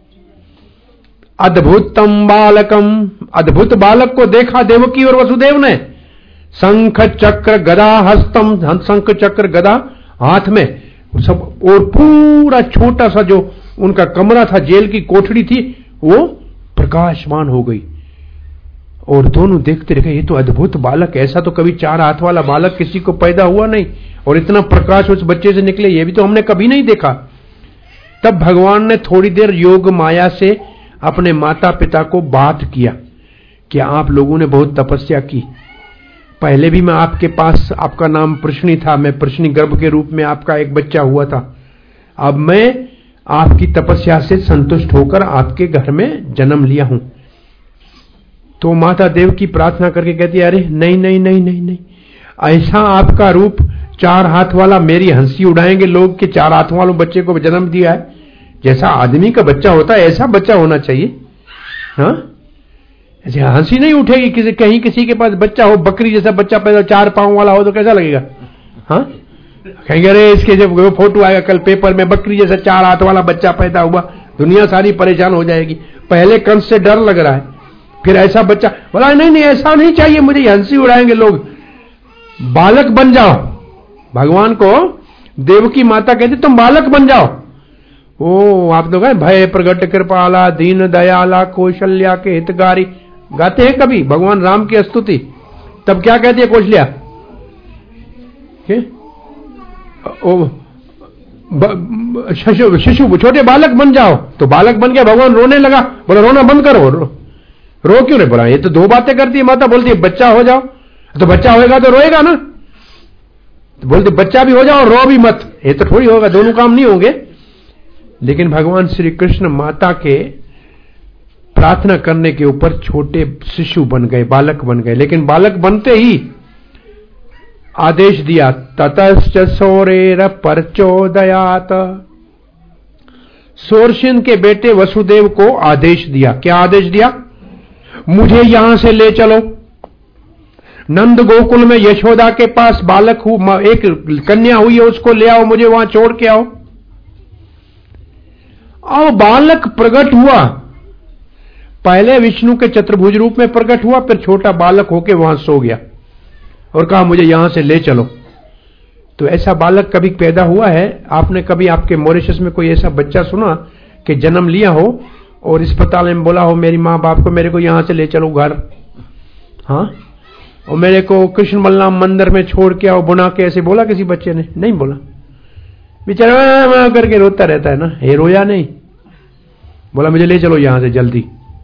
अद्भुतम बालकम, अद्भुत बालक को देखा देवकी और वसुदेव ने। शंख चक्र गदा हस्तम, शंख चक्र गदा हाथ में सब, और पूरा छोटा सा जो उनका कमरा था, जेल की कोठरी थी, वो प्रकाशमान हो गई। और दोनों देखते रहे, ये तो अद्भुत बालक, ऐसा तो कभी 4 हाथ वाला बालक किसी को पैदा हुआ नहीं, और इतना प्रकाश उस बच्चे से निकले, ये भी तो हमने कभी नहीं देखा। तब भगवान ने थोड़ी देर योग माया से अपने माता पिता को बात किया कि आप लोगों ने बहुत तपस्या की, पहले भी मैं आपके पास, आपका नाम प्रश्नी था, मैं प्रश्नी गर्भ के रूप में आपका एक बच्चा हुआ था, अब मैं आपकी तपस्या से संतुष्ट होकर आपके घर में जन्म लिया हूं। तो माता देव की प्रार्थना करके कहती है, अरे नहीं नहीं नहीं नहीं नहीं, ऐसा आपका रूप 4 हाथ वाला, मेरी हंसी उड़ाएंगे लोग कि 4 हाथ वालों बच्चे को जन्म दिया है, जैसा आदमी का बच्चा होता है ऐसा बच्चा होना चाहिए। हाँ, ऐसे हंसी नहीं उठेगी किसी, कहीं किसी के पास बच्चा हो, बकरी जैसा बच्चा पैदा 4 पांव वाला हो तो कैसा लगेगा? हाँ, कहेंगे अरे इसके जब वो फोटो आएगा कल पेपर में, बकरी जैसा 4 हाथ वाला बच्चा पैदा हुआ, दुनिया सारी परेशान हो जाएगी। पहले कंस से डर लग रहा है, फिर ऐसा बच्चा बोला नहीं नहीं ऐसा नहीं चाहिए मुझे, हंसी उड़ाएंगे लोग, बालक बन जाओ। भगवान को देवकी माता कहती तुम बालक बन जाओ। ओ आप तो कहें भय प्रगट कृपाला दीन दयाला कौशल्या के हितकारी, गाते हैं कभी भगवान राम की स्तुति, तब क्या कहती है कौशल्या? शिशु छोटे बालक बन जाओ। तो बालक बन गया, भगवान रोने लगा, बोला रोना बंद करो। रो क्यों नहीं? बोला ये तो 2 बातें करती है माता, बोलती है बच्चा हो जाओ, तो बच्चा होएगा तो रोएगा ना, तो बोलते बच्चा भी हो जाओ और रो भी मत, ये तो थोड़ी होगा, दोनों काम नहीं होंगे। लेकिन भगवान श्री कृष्ण माता के प्रार्थना करने के ऊपर छोटे शिशु बन गए, बालक बन गए। लेकिन बालक बनते ही आदेश दिया, ततश्च सौरेर परचोदयात, सोरसिन के बेटे वसुदेव को आदेश दिया। क्या आदेश दिया? मुझे यहां से ले चलो, नंद गोकुल में यशोदा के पास बालक एक कन्या हुई है, उसको ले आओ, मुझे वहां छोड़ के आओ। और बालक प्रकट हुआ, पहले विष्णु के चतुर्भुज रूप में प्रकट हुआ, फिर छोटा बालक होके वहां सो गया और कहा मुझे यहां से ले चलो। तो ऐसा बालक कभी पैदा हुआ है? आपने कभी आपके मॉरिशस में कोई ऐसा बच्चा सुना कि जन्म लिया हो और अस्पताल में बोला हो मेरी माँ बाप को मेरे को यहां से ले चलो घर, हाँ, और मेरे को कृष्ण बलराम मंदिर में छोड़ के आओ बुना के, ऐसे बोला किसी बच्चे ने? नहीं बोला, बेचारा करके रोता रहता है ना, ये रोया नहीं, बोला मुझे ले चलो यहां से जल्दी।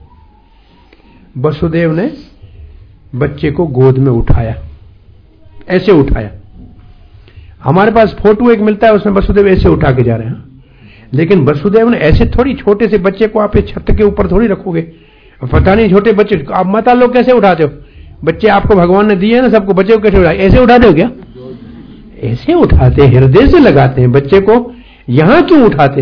वसुदेव ने बच्चे को गोद में उठाया, ऐसे उठाया। हमारे पास फोटो एक मिलता है, उसमें वसुदेव ऐसे उठा के जा रहे हैं, लेकिन वसुदेव ने ऐसे थोड़ी, छोटे से बच्चे को आप छत के ऊपर थोड़ी रखोगे, पता नहीं छोटे बच्चे, आप माता लोग कैसे उठाते हो? बच्चे आपको भगवान ने दिए हैं ना सबको, बच्चे को कैसे उठाए? ऐसे उठाते हो क्या? ऐसे उठाते, हृदय से लगाते हैं बच्चे को। यहां क्यों उठाते?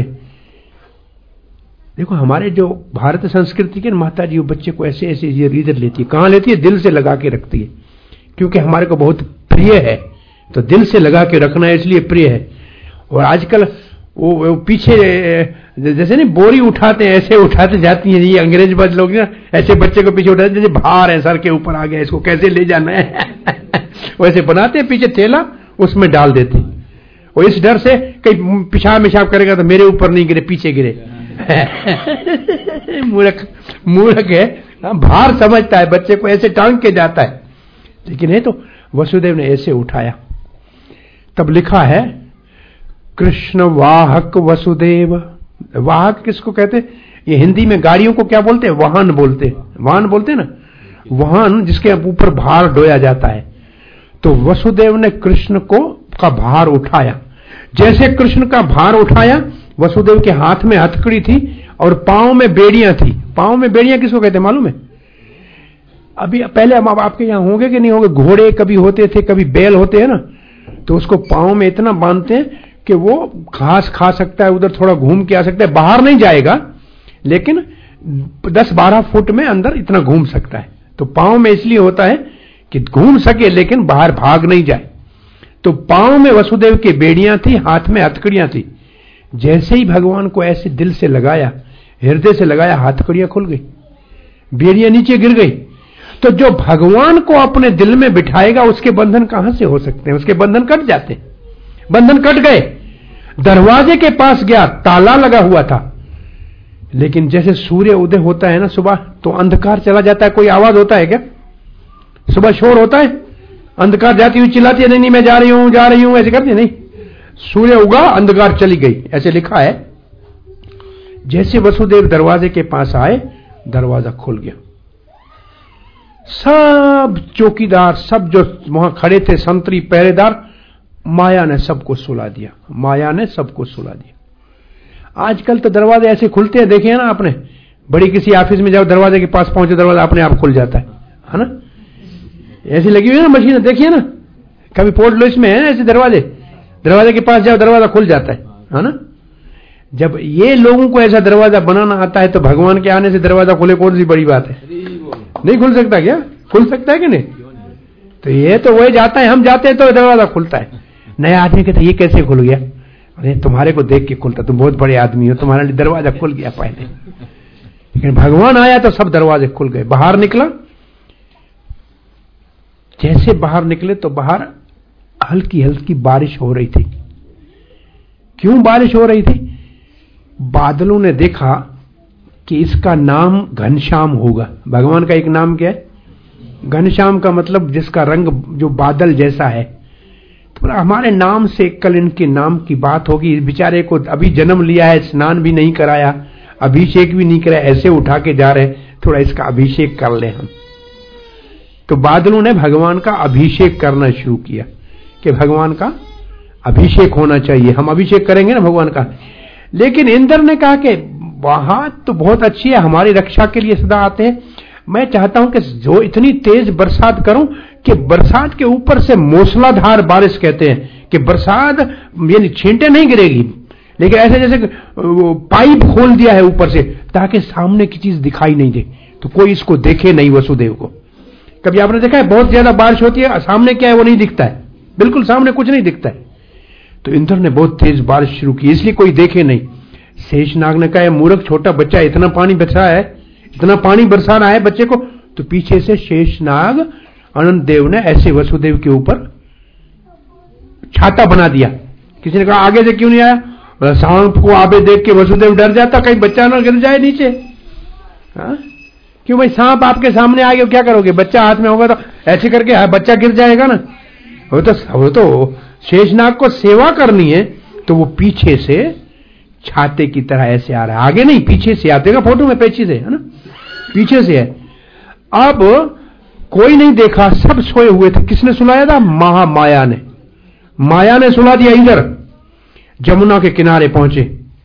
देखो हमारे जो भारत संस्कृति के माता जी, वो बच्चे को ऐसे ऐसे ये रीदर लेती है। कहां लेती है? दिल से लगा के रखती है, क्योंकि हमारे को बहुत प्रिय है, तो दिल से लगा के रखना है, इसलिए प्रिय है। और आजकल वो पीछे जैसे नहीं बोरी उठाते हैं, ऐसे उठाते जाती है ये अंग्रेज बच लोग ना, ऐसे बच्चे को पीछे उठाते जैसे भार है, सर के ऊपर आ गया, इसको कैसे ले जाना है वैसे बनाते हैं पीछे थैला उसमें डाल देते, और इस डर से कहीं पेशाब मिशाब करेगा तो मेरे ऊपर नहीं गिरे, पीछे गिरे। मूर्ख है, भार समझता है, बच्चे को ऐसे टांग के जाता है। लेकिन ये तो वसुदेव ने ऐसे उठाया। तब लिखा है कृष्ण वाहक वसुदेव। वाहक किसको कहते? ये हिंदी में गाड़ियों को क्या बोलते हैं? वाहन बोलते, वाहन बोलते ना, वाहन जिसके ऊपर भार ढोया जाता है। तो वसुदेव ने कृष्ण का भार उठाया। जैसे कृष्ण का भार उठाया, वसुदेव के हाथ में हथकड़ी थी और पांव में बेड़ियां थी। पांव में बेड़ियां किसको कहते हैं मालूम है? अभी पहले हम आपके यहां होंगे कि नहीं होंगे, घोड़े कभी होते थे, कभी बैल होते हैं ना, तो उसको पांव में इतना बांधते हैं कि वो घास खा सकता है, उधर थोड़ा घूम के आ सकता है, बाहर नहीं जाएगा लेकिन 10-12 फुट में अंदर इतना घूम सकता है। तो पांव में इसलिए होता है कि घूम सके लेकिन बाहर भाग नहीं जाए। तो पांव में वसुदेव की बेड़ियां थी, हाथ में हथकड़ियां थी। जैसे ही भगवान को ऐसे दिल से लगाया, हृदय से लगाया, हथकड़ियां खुल गई, बेड़ियां नीचे गिर गई। तो जो भगवान को अपने दिल में बिठाएगा उसके बंधन कहां से हो सकते हैं? उसके बंधन कट जाते, बंधन कट गए। दरवाजे के पास गया, ताला लगा हुआ था, लेकिन जैसे सूर्य उदय होता है ना सुबह, तो अंधकार चला जाता है। कोई आवाज होता है क्या? सुबह शोर होता है, अंधकार जाती हुई चिल्लाती है, नहीं मैं जा रही हूं ऐसे करती नहीं। सूर्य उगा, अंधकार चली गई, ऐसे लिखा है। जैसे वसुदेव दरवाजे के पास आए, दरवाजा खुल गया। सब चौकीदार, सब जो वहां खड़े थे, संतरी पहरेदार, माया ने सबको सुला दिया, माया ने सबको सुला दिया। आजकल तो दरवाजे ऐसे खुलते हैं, देखे ना आपने, बड़ी किसी ऑफिस में जाओ, दरवाजे के पास पहुंचे, दरवाजा अपने आप खुल जाता है ना? ऐसी लगी हुई है ना मशीन, देखिए ना, कभी पोर्ट लुइस में है ना ऐसे दरवाजे के पास जाओ, दरवाजा खुल जाता है ना? जब ये लोगों को ऐसा दरवाजा बनाना आता है, तो भगवान के आने से दरवाजा खुले कौन सी बड़ी बात है? नहीं खुल सकता क्या? खुल सकता है कि नहीं? तो ये तो वही जाता है, हम जाते हैं तो दरवाजा खुलता है। नया आदमी कहता है ये कैसे खुल गया? अरे तुम्हारे को देख के खुलता, तुम बहुत बड़े आदमी हो, तुम्हारे लिए दरवाजा खुल गया पहले। लेकिन भगवान आया तो सब दरवाजे खुल गए। बाहर निकला, जैसे बाहर निकले तो बाहर हल्की हल्की बारिश हो रही थी। क्यों बारिश हो रही थी? बादलों ने देखा कि इसका नाम घनश्याम होगा। भगवान का एक नाम क्या है? घनश्याम का मतलब जिसका रंग जो बादल जैसा है। तो हमारे नाम से कल इनके नाम की बात होगी। बेचारे को अभी जन्म लिया है, स्नान भी नहीं कराया, अभिषेक भी नहीं कराया, ऐसे उठा के जा रहे, थोड़ा इसका अभिषेक कर ले हम। तो बादलों ने भगवान का अभिषेक करना शुरू किया कि भगवान का अभिषेक होना चाहिए, हम अभिषेक करेंगे ना भगवान का। लेकिन इंद्र ने कहा कि वहां तो बहुत अच्छी है, हमारी रक्षा के लिए सदा आते हैं, मैं चाहता हूं कि जो इतनी तेज बरसात करूं कि बरसात के ऊपर से मूसलाधार बारिश, कहते हैं कि बरसात यानी छींटे नहीं गिरेगी, लेकिन ऐसे जैसे पाइप खोल दिया है ऊपर से, ताकि सामने की चीज दिखाई नहीं दे, तो कोई इसको देखे नहीं वसुदेव को। कभी आपने देखा है बहुत ज्यादा बारिश होती है, सामने क्या है वो नहीं दिखता है, बिल्कुल सामने कुछ नहीं दिखता है। तो इंद्र ने बहुत तेज बारिश शुरू की, इसलिए कोई देखे नहीं। शेषनाग ने कहा मूर्ख छोटा बच्चा, इतना पानी बचा है, इतना पानी बरसाना है बच्चे को। तो पीछे से शेषनाग अनंत देव ने ऐसे वसुदेव के ऊपर छाता बना दिया। किसी ने कहा आगे से क्यों नहीं आया? सांप को आगे देख के वसुदेव डर जाता, कहीं बच्चा ना गिर जाए नीचे। क्यों भाई, सांप आपके सामने आ गया क्या करोगे? बच्चा हाथ में होगा तो ऐसे करके बच्चा गिर जाएगा ना। वो तो शेषनाग को सेवा करनी है, तो वो पीछे से छाते की तरह ऐसे आ रहा है, आगे नहीं पीछे से आते फोटो में, पीछे से है ना, पीछे से है। अब कोई नहीं देखा, सब सोए हुए थे। किसने सुलाया था? महामाया ने। माया ने सुला दिया। इधर जमुना के किनारे पहुंचे,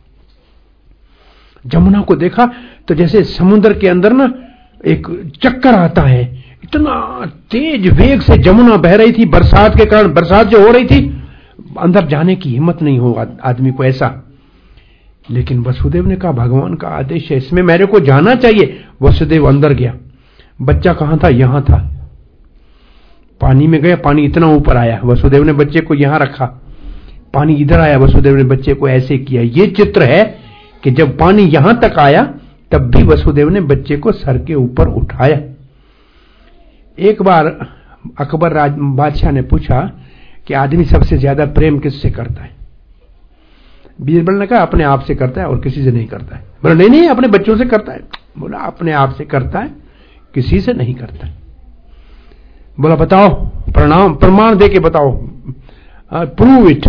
जमुना को देखा तो जैसे समुद्र के अंदर ना एक चक्कर आता है, इतना तेज वेग से जमुना बह रही थी, बरसात के कारण, बरसात जो हो रही थी, अंदर जाने की हिम्मत नहीं हो आदमी को ऐसा। लेकिन वसुदेव ने कहा भगवान का आदेश है, इसमें मेरे को जाना चाहिए। वसुदेव अंदर गया। बच्चा कहां था? यहां था। पानी में गया, पानी इतना ऊपर आया, वसुदेव ने बच्चे को यहां रखा, पानी इधर आया, वसुदेव ने बच्चे को ऐसे किया। ये चित्र है कि जब पानी यहां तक आया तब भी वसुदेव ने बच्चे को सर के ऊपर उठाया। एक बार अकबर बादशाह ने पूछा कि आदमी सबसे ज्यादा प्रेम किससे करता है? बीरबल ने कहा अपने आप से करता है और किसी से नहीं करता है। बोला नहीं अपने बच्चों से करता है। बोला अपने आप से करता है, किसी से नहीं करता है। बोला बताओ, प्रमाण दे के बताओ, प्रूव इट।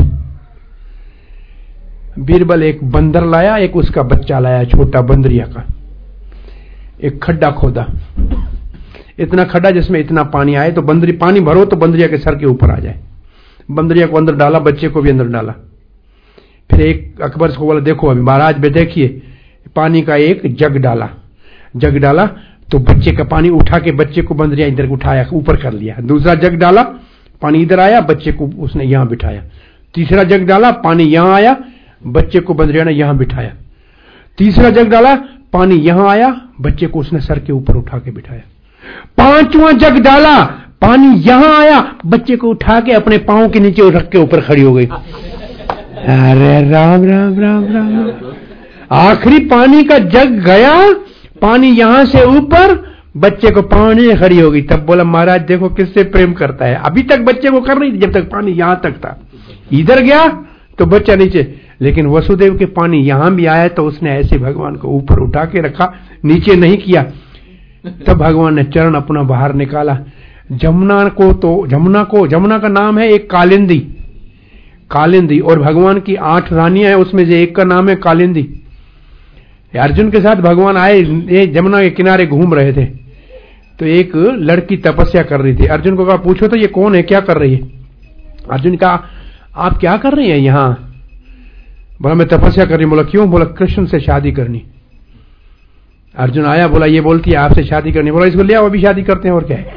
बीरबल एक बंदर लाया, एक उसका बच्चा लाया छोटा बंदरिया का। एक खड्डा खोदा, इतना खड्डा जिसमें इतना पानी आए तो बंदरी, पानी भरो तो बंदरिया के सर के ऊपर आ जाए। बंदरिया को अंदर डाला, बच्चे को भी अंदर डाला। फिर एक अकबर को बोला देखो अभी महाराज बे देखिए, पानी का एक जग डाला तो बच्चे का पानी उठा के बच्चे को बंदरिया इधर उठाया, ऊपर कर लिया। दूसरा जग डाला, पानी इधर आया, बच्चे को उसने यहां बिठाया। तीसरा जग डाला, पानी यहां आया, बच्चे को बंदरिया ने यहां बिठाया। तीसरा जग डाला, पानी यहां आया, बच्चे को उसने सर के ऊपर उठा के बिठाया। पांचवा जग डाला, पानी यहां आया, बच्चे को उठा के अपने पांव के नीचे रख के ऊपर खड़ी हो गई। अरे राम राम राम राम। आखिरी पानी का जग गया, पानी यहां से ऊपर, बच्चे को पांव नीचे खड़ी हो गई। तब बोला महाराज देखो किससे प्रेम करता है। अभी तक बच्चे को कर रही थी जब तक पानी यहां तक था, इधर गया तो बच्चा नीचे। लेकिन वसुदेव के पानी यहां भी आया तो उसने ऐसे भगवान को ऊपर उठा के रखा, नीचे नहीं किया। तब भगवान ने चरण अपना बाहर निकाला। जमुना का नाम है एक कालिंदी, और भगवान की 8 रानियां हैं, उसमें से एक का नाम है कालिंदी। अर्जुन के साथ भगवान आए, ये जमुना के किनारे घूम रहे थे तो एक लड़की तपस्या कर रही थी। अर्जुन को कहा पूछो तो ये कौन है, क्या कर रही है? अर्जुन कहा आप क्या कर रही हैं यहां? बोला मैं तपस्या कर रही हूं। बोला क्यों? बोला कृष्ण से शादी करनी। अर्जुन आया, बोला ये बोलती है आपसे शादी करनी। बोला इसको ले आओ, अभी शादी करते हैं, और क्या है।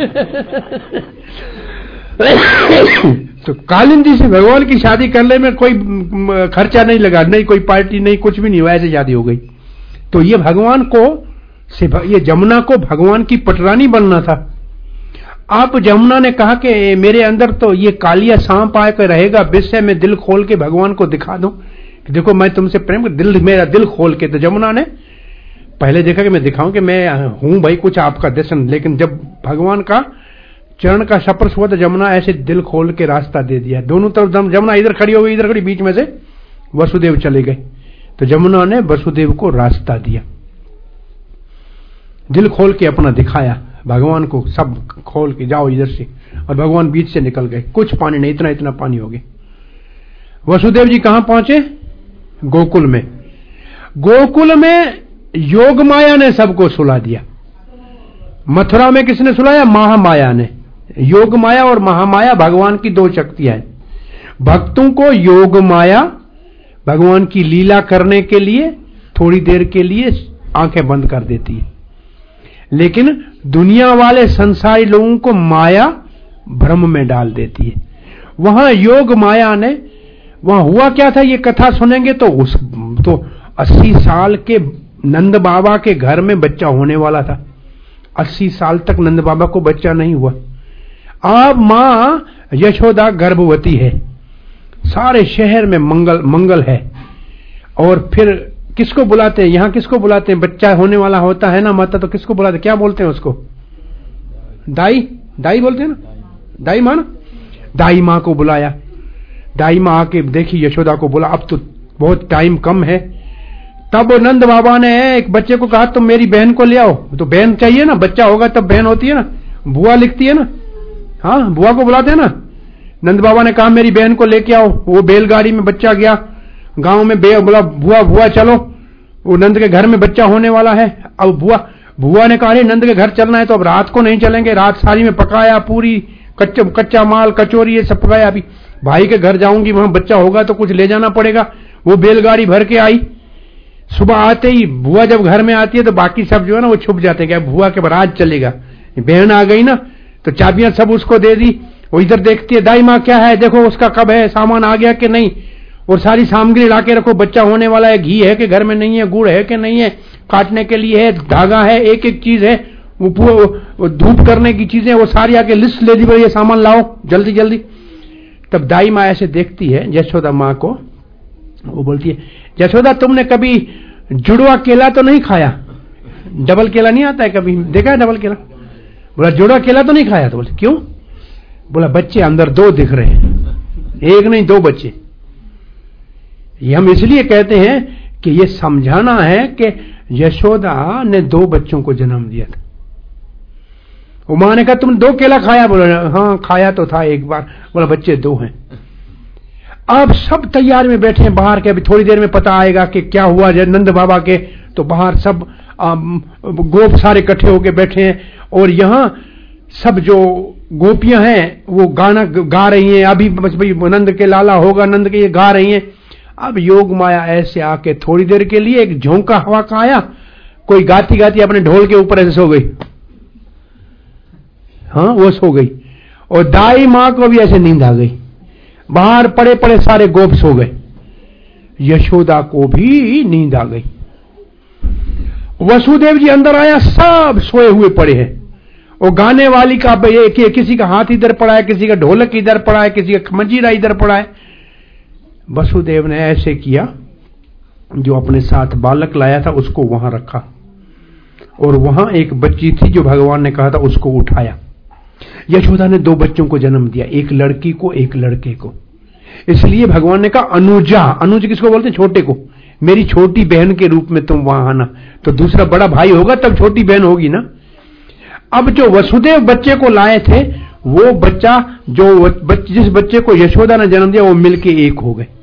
तो कालिंदी से भगवान की शादी करने में कोई खर्चा नहीं लगा, नहीं कोई पार्टी, नहीं कुछ भी नहीं हुआ, ऐसे शादी हो गई। तो ये भगवान को, ये जमुना को भगवान की पटरानी बनना था। आप जमुना ने कहा कि मेरे अंदर तो ये कालिया सांप आकर रहेगा, विषय में दिल खोल के भगवान को दिखा दूं कि देखो मैं तुमसे प्रेम, मेरा दिल खोल के। तो जमुना ने पहले देखा कि मैं दिखाऊं कि मैं हूं भाई कुछ आपका दर्शन, लेकिन जब भगवान का चरण का स्पर्श हुआ तो जमुना ऐसे दिल खोल के रास्ता दे दिया। दोनों तरफ जमुना इधर खड़ी हो गई, इधर खड़ी, बीच में से वसुदेव चले गए। तो जमुना ने वसुदेव को रास्ता दिया, दिल खोल के अपना दिखाया भगवान को, सब खोल के जाओ इधर से, और भगवान बीच से निकल गए। कुछ पानी नहीं, इतना इतना पानी हो गया। वसुदेव जी कहां पहुंचे? गोकुल में। गोकुल में योग माया ने सबको सुला दिया। मथुरा में किसने सुलाया? महामाया ने। योग माया और महामाया भगवान की 2 शक्तियां हैं। भक्तों को योग माया भगवान की लीला करने के लिए थोड़ी देर के लिए आंखें बंद कर देती है, लेकिन दुनिया वाले संसारी लोगों को माया भ्रम में डाल देती है। वहां योग माया ने, वहां हुआ क्या था ये कथा सुनेंगे तो 80 साल के नंद बाबा के घर में बच्चा होने वाला था। 80 साल तक नंद बाबा को बच्चा नहीं हुआ। अब मां यशोदा गर्भवती है, सारे शहर में मंगल है। और फिर किसको बुलाते हैं? यहां किसको बुलाते हैं? बच्चा होने वाला होता है ना माता, तो किसको बुलाते हैं? क्या बोलते हैं उसको? दाई बोलते हैं ना, दाई मां ना। दाई मां को बुलाया। दाई मां आके देखी, यशोदा को बोला अब तो बहुत टाइम कम है। तब नंद बाबा ने एक बच्चे को कहा तुम मेरी बहन को ले आओ। तो बहन चाहिए ना, बच्चा होगा तब बहन होती है ना, बुआ लिखती है ना। हाँ, बुआ को बुलाते हैं ना। नंद बाबा ने कहा मेरी बहन को लेके आओ। वो बैलगाड़ी में बच्चा गया, गांव में बोला बुआ चलो, वो नंद के घर में बच्चा होने वाला है। अब बुआ ने कहा अरे नंद के घर चलना है तो अब रात को नहीं चलेंगे। रात सारी में पकाया, पूरी कच्चा माल, कचौरी, ये सब पकाया। अभी भाई के घर जाऊंगी, वहां बच्चा होगा तो कुछ ले जाना पड़ेगा। वो बैलगाड़ी भर के आई। सुबह आते ही बुआ जब घर में आती है तो बाकी सब जो है ना वो छुप जाते हैं, क्या बुआ के बारात चलेगा। बहन आ गई ना तो चाबियां सब उसको दे दी। वो इधर देखती है, दाई माँ क्या है, देखो उसका कब है, सामान आ गया कि नहीं, और सारी सामग्री ला के रखो, बच्चा होने वाला है, घी है कि घर में नहीं है, गुड़ है कि नहीं है, काटने के लिए है, धागा है, एक एक चीज है, वो धूप करने की चीजें, वो सारी आके लिस्ट ले दी, ये सामान लाओ जल्दी जल्दी। तब दाई माँ ऐसे देखती है यशोदा माँ को, वो बोलती है यशोदा तुमने कभी जुड़वा केला तो नहीं खाया? डबल केला नहीं आता है, कभी देखा है डबल केला? बोला जुड़वा केला तो नहीं खाया। तो बोले क्यों? बोला बच्चे अंदर 2 दिख रहे हैं। एक नहीं 2 बच्चे। ये हम इसलिए कहते हैं कि ये समझाना है कि यशोदा ने 2 बच्चों को जन्म दिया था। वो मां ने कहा तुमने 2 केला खाया? बोला हाँ खाया तो था एक बार। बोला बच्चे 2 हैं। अब सब तैयार में बैठे हैं बाहर के, अभी थोड़ी देर में पता आएगा कि क्या हुआ नंद बाबा के। तो बाहर सब गोप सारे इकट्ठे होके बैठे हैं और यहां सब जो गोपियां हैं वो गाना गा रही हैं। अभी बस भाई नंद के लाला होगा, नंद के ये गा रही हैं। अब योग माया ऐसे आके थोड़ी देर के लिए एक झोंका हवा का आया, कोई गाती गाती अपने ढोल के ऊपर ऐसे सो गई। हाँ वो सो गई और दाई मां को भी ऐसे नींद आ गई। बाहर पड़े पड़े सारे गोप सो गए, यशोदा को भी नींद आ गई। वसुदेव जी अंदर आया, सब सोए हुए पड़े हैं। और गाने वाली का किसी का हाथ इधर पड़ा है, किसी का ढोलक इधर पड़ा है, किसी का मंजीरा इधर पड़ा है। वसुदेव ने ऐसे किया, जो अपने साथ बालक लाया था उसको वहां रखा और वहां एक बच्ची थी जो भगवान ने कहा था उसको उठाया। यशोदा ने 2 बच्चों को जन्म दिया, एक लड़की को एक लड़के को। इसलिए भगवान ने कहा अनुजा, अनुज किसको बोलते हैं? छोटे को। मेरी छोटी बहन के रूप में तुम वहां आना। तो दूसरा बड़ा भाई होगा तब छोटी बहन होगी ना। अब जो वसुदेव बच्चे को लाए थे वो बच्चा जिस बच्चे को यशोदा ने जन्म दिया वो मिलके एक हो गए,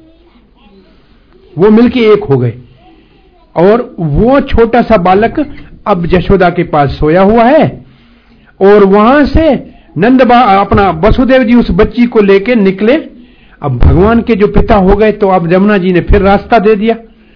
वो मिलके एक हो गए। और वो छोटा सा बालक अब यशोदा के पास सोया हुआ है और वहां से अपना वसुदेव जी उस बच्ची को लेके निकले। अब भगवान के जो पिता हो गए तो अब जमुना जी ने फिर रास्ता दे दिया,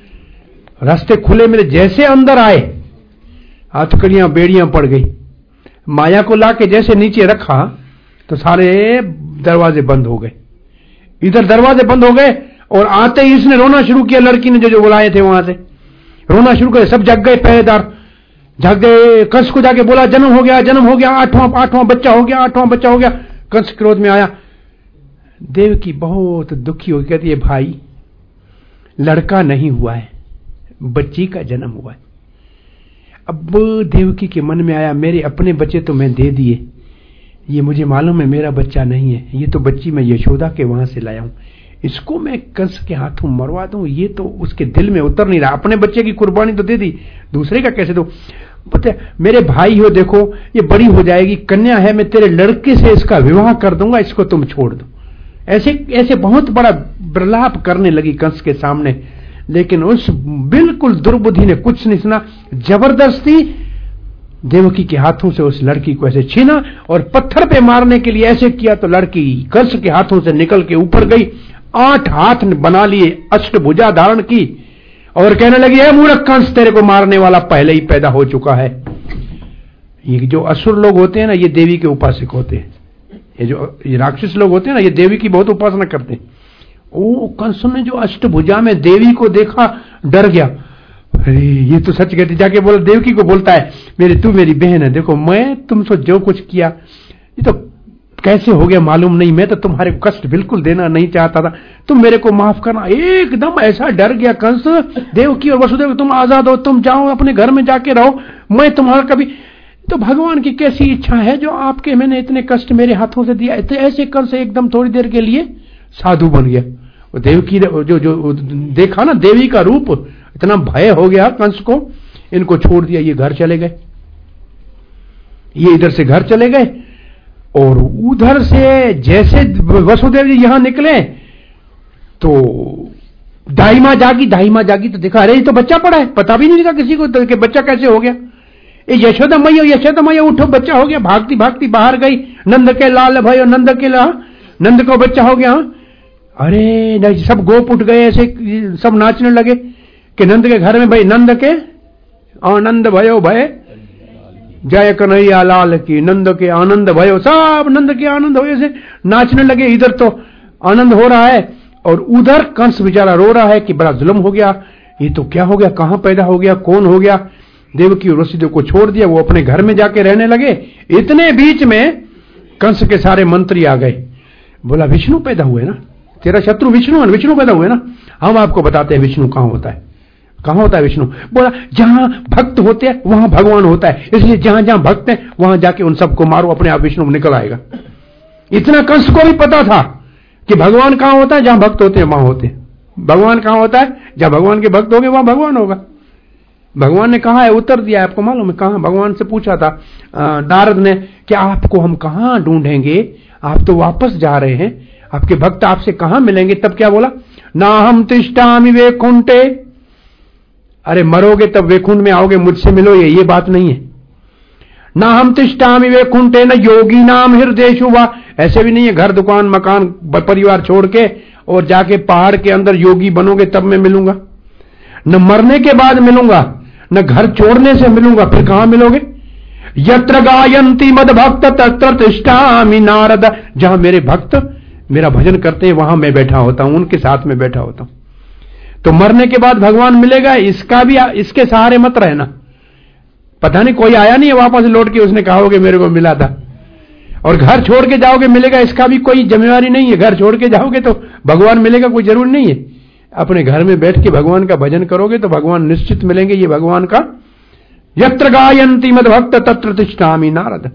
रास्ते खुले मिले। जैसे अंदर आए हथकड़ियां बेड़ियां पड़ गई। माया को लाके जैसे नीचे रखा तो सारे दरवाजे बंद हो गए, इधर दरवाजे बंद हो गए और आते ही इसने रोना शुरू किया। लड़की ने जो बुलाए थे वहां से रोना शुरू किया। सब जग गए, पहरेदार जग गए। कंस को जाके बोला जन्म हो गया, जन्म हो गया, आठवां बच्चा हो गया, 8वां बच्चा हो गया। कंस क्रोध में आया। देवकी बहुत दुखी हो, कहती है भाई लड़का नहीं हुआ है, बच्ची का जन्म हुआ है। अब देवकी के मन में आया मेरे अपने बच्चे तो मैं दे दिए, ये मुझे मालूम है मेरा बच्चा नहीं है, ये तो बच्ची मैं यशोदा के वहां से लाया हूं, इसको मैं कंस के हाथों मरवा दूं, ये तो उसके दिल में उतर नहीं रहा। अपने बच्चे की कुर्बानी तो दे दी, दूसरे का कैसे दूं? पता मेरे भाई हो, देखो ये बड़ी हो जाएगी, कन्या है, मैं तेरे लड़के से इसका विवाह कर दूंगा, इसको तुम छोड़ दो। ऐसे ऐसे बहुत बड़ा प्रलाप करने लगी कंस के सामने। लेकिन उस बिल्कुल दुर्बुद्धि ने कुछ नहीं सुना, जबरदस्ती देवकी के हाथों से उस लड़की को ऐसे छीना और पत्थर पे मारने के लिए ऐसे किया तो लड़की कंस के हाथों से निकल के ऊपर गई। 8 हाथ बना लिए, अष्टभुजा धारण की और कहने लगी है मूर्ख कंस, तेरे को मारने वाला पहले ही पैदा हो चुका है। ये जो असुर लोग होते हैं ना, ये देवी के उपासक होते हैं। ये राक्षस लोग होते हैं ना, ये देवी की बहुत उपासना करते हैं। ओ कंस ने जो अष्टभुजा में देवी को देखा डर गया। अरे ये तो सच कहती, जाके बोला देवकी को बोलता है तू मेरी बहन है, देखो मैं तुमसे जो कुछ किया ये तो कैसे हो गया मालूम नहीं, मैं तो तुम्हारे को कष्ट बिल्कुल देना नहीं चाहता था, तुम मेरे को माफ करना। एकदम ऐसा डर गया कंस, देवकी और वसुदेव तुम आजाद हो, तुम जाओ अपने घर में जाके रहो, मैं तुम्हारा कभी। तो भगवान की कैसी इच्छा है जो आपके मैंने इतने कष्ट मेरे हाथों से दिया। ऐसे कंस एकदम थोड़ी देर के लिए साधु बन गया। देवकी जो देखा ना देवी का रूप, इतना भय हो गया कंस को, इनको छोड़ दिया, ये घर चले गए, ये इधर से घर चले गए। और उधर से जैसे वसुदेव जी यहां निकले तो दाई मां जागी तो देखा अरे ये तो बच्चा पड़ा है, पता भी नहीं लगा किसी को कि बच्चा कैसे हो गया। यशोदा मैया उठो, बच्चा हो गया। भागती भागती बाहर गई, नंद के लाल भयो, नंद को बच्चा हो गया। अरे सब गोप उठ गए, ऐसे सब नाचने लगे कि नंद के घर में भाई नंद के आनंद भयो भय, जय कन्हैया लाल की, नंद के आनंद भयो, सब नंद के आनंद हो ऐसे नाचने लगे। इधर तो आनंद हो रहा है और उधर कंस बेचारा रो रहा है कि बड़ा जुल्म हो गया, ये तो क्या हो गया, कहां पैदा हो गया, कौन हो गया। देवकी और वसुदेव को छोड़ दिया, वो अपने घर में जाके रहने लगे। इतने बीच में कंस के सारे मंत्री आ गए। बोला विष्णु पैदा हुए ना, तेरा शत्रु विष्णु है, विष्णु पैदा हुए ना, हम आपको बताते हैं विष्णु कहां होता है। कहां होता है विष्णु? बोला जहां भक्त होते हैं वहां भगवान होता है, इसलिए जहां जहां भक्त हैं वहां जाके उन सबको मारो, अपने आप विष्णु निकल आएगा। इतना कंस को भी पता था, कि भगवान कहां होता है? जहां भक्त होते हैं वहां होते हैं। भगवान कहां होता है? जहां भगवान के भक्त होंगे वहां भगवान होगा। भगवान ने कहा है, उत्तर दिया है, आपको मालूम है कहां? भगवान से पूछा था नारद ने कि आपको हम कहां ढूंढेंगे, आप तो वापस जा रहे हैं, आपके भक्त आपसे कहां मिलेंगे? तब क्या बोला? ना हम तिष्ठामि वैकुंठे। अरे मरोगे तब वैकुंठ में आओगे, मुझसे मिलो, ये बात नहीं है। ना हम तिष्ठामि वैकुंठे न योगी नाम हृदयेषु वा। ऐसे भी नहीं है घर दुकान मकान परिवार छोड़ के और जाके पहाड़ के अंदर योगी बनोगे तब मैं मिलूंगा। न मरने के बाद मिलूंगा, न घर छोड़ने से मिलूंगा। फिर कहां मिलोगे? यत्र गायन्ति मद भक्त तत्र तिष्ठामि नारद। जहां मेरे भक्त मेरा भजन करते हैं वहां मैं बैठा होता हूं, उनके साथ में बैठा होता हूं। तो मरने के बाद भगवान मिलेगा, इसका भी इसके सहारे मत रहना। पता नहीं कोई आया नहीं है वापस लौट के, उसने कहा होगा मेरे को मिला था। और घर छोड़ के जाओगे मिलेगा, इसका भी कोई जिम्मेवारी नहीं है। घर छोड़ के जाओगे तो भगवान मिलेगा, कोई जरूरी नहीं है। अपने घर में बैठ के भगवान का भजन करोगे तो भगवान निश्चित मिलेंगे। ये भगवान का यत्र गायन्ति मद भक्त तत्र तिष्ठामि नारद।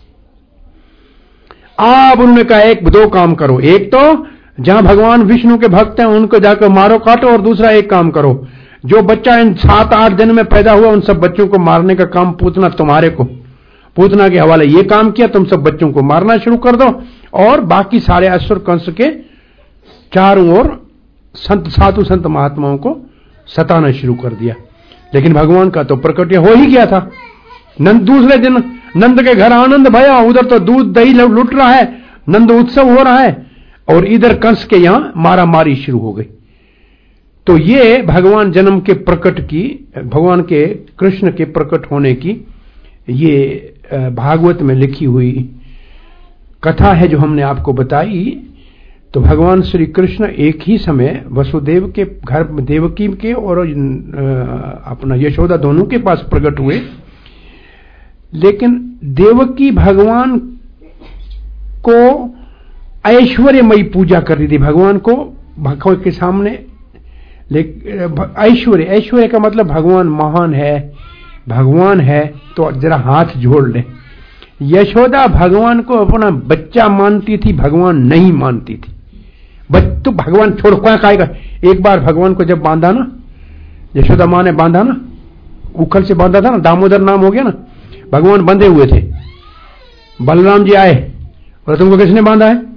आप उन्होंने कहा एक दो काम करो, एक तो जहां भगवान विष्णु के भक्त हैं उनको जाकर मारो काटो, और दूसरा एक काम करो, जो बच्चा इन 7-8 दिन में पैदा हुआ उन सब बच्चों को मारने का काम पूतना तुम्हारे को, पूतना के हवाले ये काम किया, तुम सब बच्चों को मारना शुरू कर दो। और बाकी सारे असुर कंस के चारों ओर संत साधु संत महात्माओं को सताना शुरू कर दिया। लेकिन भगवान का तो प्रकट हो ही गया था। दूसरे दिन नंद के घर आनंद भया, उधर तो दूध दही लुट रहा है, नंद उत्सव हो रहा है, और इधर कंस के यहां मारा मारी शुरू हो गई। तो ये भगवान जन्म के प्रकट की, भगवान के कृष्ण के प्रकट होने की ये भागवत में लिखी हुई कथा है जो हमने आपको बताई। तो भगवान श्री कृष्ण एक ही समय वसुदेव के घर, देवकी के और अपना यशोदा दोनों के पास प्रकट हुए। लेकिन देवकी भगवान को ऐश्वर्यमयी पूजा करती थी, भगवान को भगवान के सामने। ऐश्वर्य का मतलब भगवान महान है, भगवान है तो जरा हाथ जोड़ ले। यशोदा भगवान को अपना बच्चा मानती थी, भगवान नहीं मानती थी। तो भगवान छोड़ क्या खाएगा। एक बार भगवान को जब बांधा ना, यशोदा मां ने बांधा ना, उखल से बांधा था ना, दामोदर नाम हो गया ना, भगवान बंधे हुए थे। बलराम जी आए और तुमको किसने बांधा है?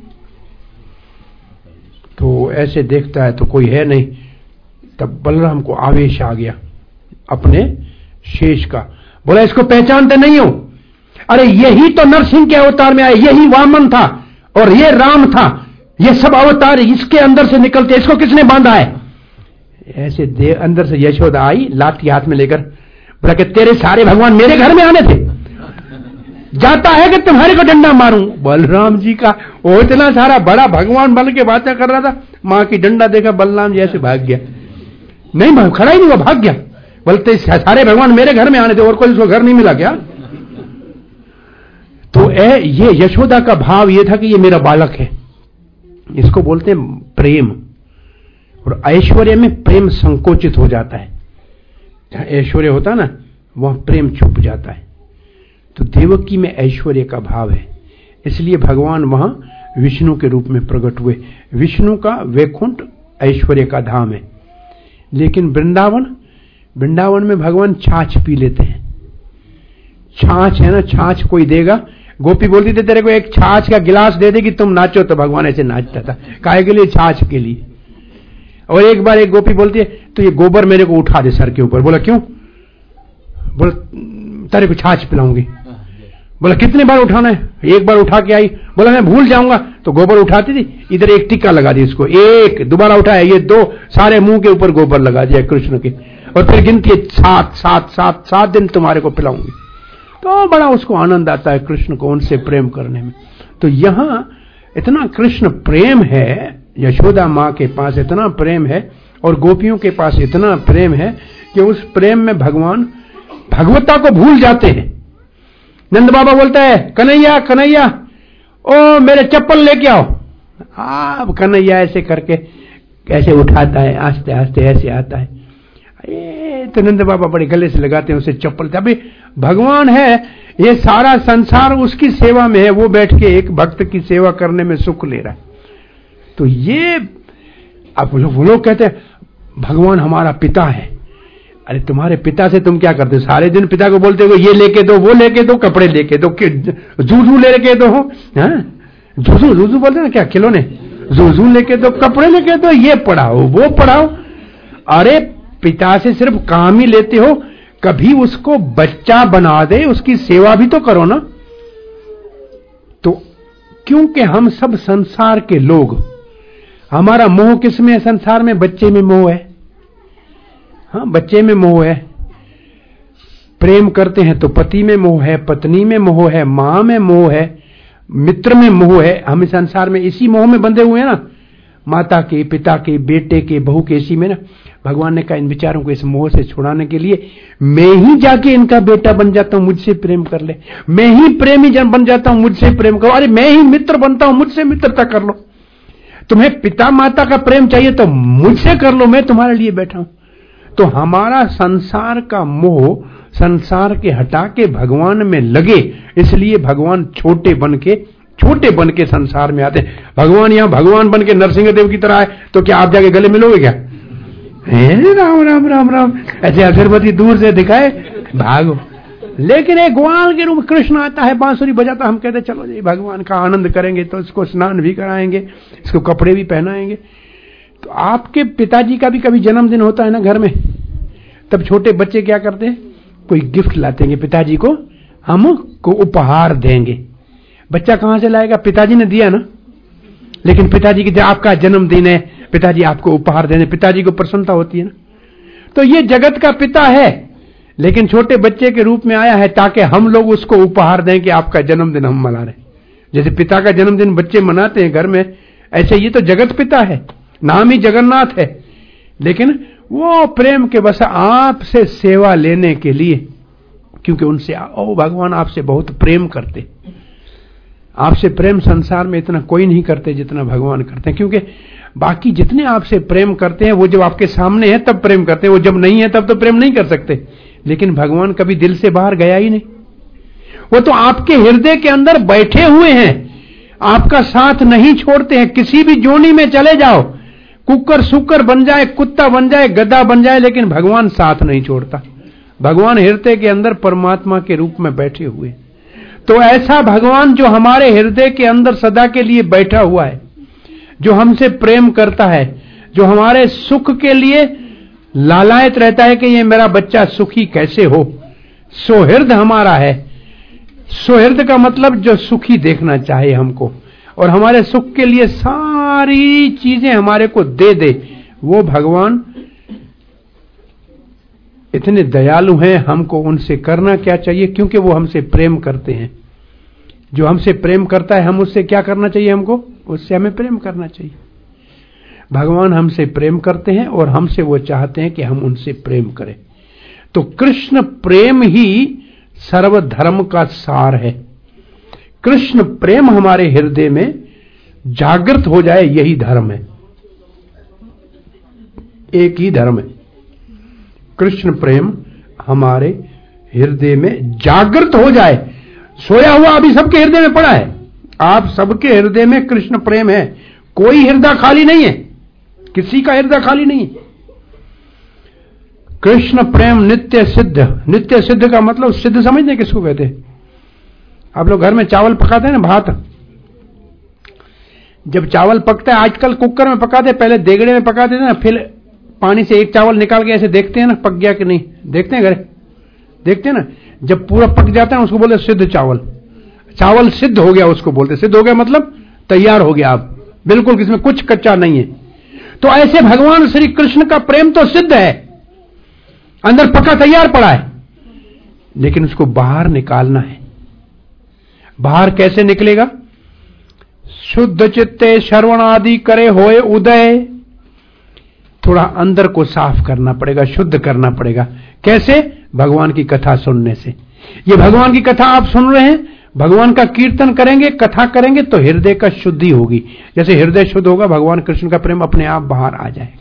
तो ऐसे देखता है तो कोई है नहीं। तब बलराम को आवेश आ गया अपने शेष का, बोला इसको पहचानते नहीं हो? अरे यही तो नरसिंह के अवतार में आए, यही वामन था और ये राम था, ये सब अवतार इसके अंदर से निकलते, इसको किसने बांधा है? ऐसे अंदर से यशोदा आई लाठी हाथ में लेकर, बोला कि तेरे सारे भगवान मेरे घर में आने थे, जाता है कि तुम्हारे को डंडा मारूं। बलराम जी का वो इतना सारा बड़ा भगवान बन के बातें कर रहा था, मां की डंडा देखा बलराम जी ऐसे भाग गया। नहीं खड़ा ही नहीं, वो भाग गया। बोलते सारे भगवान मेरे घर में आने थे और कोई उसको घर नहीं मिला क्या? तो ये यशोदा का भाव ये था कि ये मेरा बालक है। इसको बोलते हैं प्रेम। और ऐश्वर्य में प्रेम संकोचित हो जाता है, जहां ऐश्वर्य होता है ना वहां प्रेम छुप जाता है। तो देवकी में ऐश्वर्य का भाव है, इसलिए भगवान वहां विष्णु के रूप में प्रकट हुए। विष्णु का वैकुंठ ऐश्वर्य का धाम है। लेकिन वृंदावन में भगवान छाछ पी लेते हैं। छाछ है ना, छाछ कोई देगा, गोपी बोलती थी तेरे को एक छाछ का गिलास दे दे कि तुम नाचो, तो भगवान ऐसे नाचता था। काहे के लिए? छाछ के लिए। और एक बार एक गोपी बोलती है तो ये गोबर मेरे को उठा दे सर के ऊपर। बोला क्यों? बोला तेरे को छाछ पिलाऊंगी। बोला कितने बार उठाना है? एक बार उठा के आई। बोला मैं भूल जाऊंगा। तो गोबर उठाती थी, इधर एक टिक्का लगा दी इसको, एक दोबारा उठाया, ये 2 सारे मुंह के ऊपर गोबर लगा दिया कृष्ण के, और फिर गिनती है 7 दिन तुम्हारे को पिलाऊंगी। तो बड़ा उसको आनंद आता है कृष्ण को उनसे प्रेम करने में। तो यहां इतना कृष्ण प्रेम है, यशोदा मां के पास इतना प्रेम है और गोपियों के पास इतना प्रेम है कि उस प्रेम में भगवान भगवत्ता को भूल जाते हैं। नंद बाबा बोलता है कन्हैया कन्हैया ओ मेरे चप्पल लेके आओ। अब कन्हैया ऐसे करके ऐसे उठाता है, आस्ते आस्ते ऐसे आता है, तो नंद बाबा बड़े गले से लगाते हैं उसे चप्पल। अभी भगवान है, ये सारा संसार उसकी सेवा में है, वो बैठ के एक भक्त की सेवा करने में सुख ले रहा है। तो ये अब वो लोग कहते हैं भगवान हमारा पिता है। अरे तुम्हारे पिता से तुम क्या करते हो? सारे दिन पिता को बोलते हो ये लेके दो, वो लेके दो, कपड़े लेके दो, जूजू लेके दो, जूजू जूजू बोलते ना क्या, खिलौने, जूजू लेके दो, कपड़े लेके दो, ये पढ़ाओ, वो पढ़ाओ। अरे पिता से सिर्फ काम ही लेते हो, कभी उसको बच्चा बना दे, उसकी सेवा भी तो करो ना। तो क्योंकि हम सब संसार के लोग, हमारा मोह किसमें है संसार में? बच्चे में मोह है। हाँ, बच्चे में मोह है। प्रेम करते हैं तो पति में मोह है, पत्नी में मोह है, मां में मोह है, मित्र में मोह है। हम इस संसार में इसी मोह में बंधे हुए हैं ना, माता के, पिता के, बेटे के, बहू के, इसी में ना। भगवान ने कहा इन विचारों को इस मोह से छुड़ाने के लिए मैं ही जाके इनका बेटा बन जाता हूं, मुझसे प्रेम कर ले। मैं ही प्रेमी जन बन जाता हूं, मुझसे प्रेम करो। अरे मैं ही मित्र बनता हूं, मुझसे मित्रता कर लो। तुम्हें पिता माता का प्रेम चाहिए तो मुझसे कर लो, मैं तुम्हारे लिए बैठा हूं। तो हमारा संसार का मोह संसार के हटा के भगवान में लगे, इसलिए भगवान छोटे बन के संसार में आते। भगवान यहां भगवान बन के नरसिंह देव की तरह आए तो क्या आप जाके गले मिलोगे क्या? राम राम राम राम ऐसे अगरबत्ती दूर से दिखाए भागो। लेकिन एक ग्वाल के रूप में कृष्ण आता है, बांसुरी बजाता, हम कहते चलो जी भगवान का आनंद करेंगे, तो इसको स्नान भी कराएंगे, इसको कपड़े भी पहनाएंगे। तो आपके पिताजी का भी कभी जन्मदिन होता है ना घर में, तब छोटे बच्चे क्या करते हैं? कोई गिफ्ट लाते हैं पिताजी को, हमको उपहार देंगे। बच्चा कहां से लाएगा? पिताजी ने दिया ना। लेकिन पिताजी की आपका जन्मदिन है, पिताजी आपको उपहार देने, पिताजी को प्रसन्नता होती है ना। तो ये जगत का पिता है, लेकिन छोटे बच्चे के रूप में आया है ताकि हम लोग उसको उपहार दें कि आपका जन्मदिन हम मना रहे। जैसे पिता का जन्मदिन बच्चे मनाते हैं घर में, ऐसे ये तो जगत पिता है, नाम ही जगन्नाथ है। लेकिन वो प्रेम के बस आपसे सेवा लेने के लिए, क्योंकि उनसे ओ भगवान आपसे बहुत प्रेम करते। आपसे प्रेम संसार में इतना कोई नहीं करते जितना भगवान करते हैं। क्योंकि बाकी जितने आपसे प्रेम करते हैं वो जब आपके सामने है तब प्रेम करते हैं, वो जब नहीं है तब तो प्रेम नहीं कर सकते। लेकिन भगवान कभी दिल से बाहर गया ही नहीं, वो तो आपके हृदय के अंदर बैठे हुए हैं, आपका साथ नहीं छोड़ते हैं। किसी भी जोनी में चले जाओ, कुकर सुकर बन जाए, कुत्ता बन जाए, गधा बन जाए, लेकिन भगवान साथ नहीं छोड़ता। भगवान हृदय के अंदर परमात्मा के रूप में बैठे हुए। तो ऐसा भगवान जो हमारे हृदय के अंदर सदा के लिए बैठा हुआ है, जो हमसे प्रेम करता है, जो हमारे सुख के लिए लालायत रहता है कि ये मेरा बच्चा सुखी कैसे हो, सुहृद हमारा है। सुहृद का मतलब जो सुखी देखना चाहे हमको, और हमारे सुख के लिए सारी चीजें हमारे को दे दे, वो भगवान इतने दयालु हैं। हमको उनसे करना क्या चाहिए? क्योंकि वो हमसे प्रेम करते हैं। जो हमसे प्रेम करता है, हम उससे क्या करना चाहिए? हमको उससे हमें प्रेम करना चाहिए। भगवान हमसे प्रेम करते हैं और हमसे वो चाहते हैं कि हम उनसे प्रेम करें। तो कृष्ण प्रेम ही सर्वधर्म का सार है। कृष्ण प्रेम हमारे हृदय में जागृत हो जाए, यही धर्म है। एक ही धर्म है, कृष्ण प्रेम हमारे हृदय में जागृत हो जाए। सोया हुआ अभी सबके हृदय में पड़ा है, आप सबके हृदय में कृष्ण प्रेम है। कोई हृदय खाली नहीं है, किसी का हृदय खाली नहीं है। कृष्ण प्रेम नित्य सिद्ध। नित्य सिद्ध का मतलब सिद्ध समझते हैं किसको कहते हैं? आप लोग घर में चावल पकाते हैं ना, भात, जब चावल पकता है, आजकल कुकर में पकाते, पहले देगड़े में पकाते थे ना, फिर पानी से एक चावल निकाल के ऐसे देखते हैं ना पक गया कि नहीं, देखते हैं, घर देखते हैं ना। जब पूरा पक जाता है उसको बोलते सिद्ध चावल। चावल सिद्ध हो गया उसको बोलते। सिद्ध हो गया मतलब तैयार हो गया, आप बिल्कुल इसमें कुछ कच्चा नहीं है। तो ऐसे भगवान श्री कृष्ण का प्रेम तो सिद्ध है, अंदर पका तैयार पड़ा है, लेकिन उसको बाहर निकालना है। बाहर कैसे निकलेगा? शुद्ध चित्ते श्रवण आदि करे होए उदय। थोड़ा अंदर को साफ करना पड़ेगा, शुद्ध करना पड़ेगा। कैसे? भगवान की कथा सुनने से। ये भगवान की कथा आप सुन रहे हैं, भगवान का कीर्तन करेंगे, कथा करेंगे तो हृदय का शुद्धि होगी। जैसे हृदय शुद्ध होगा, भगवान कृष्ण का प्रेम अपने आप बाहर आ जाएगा।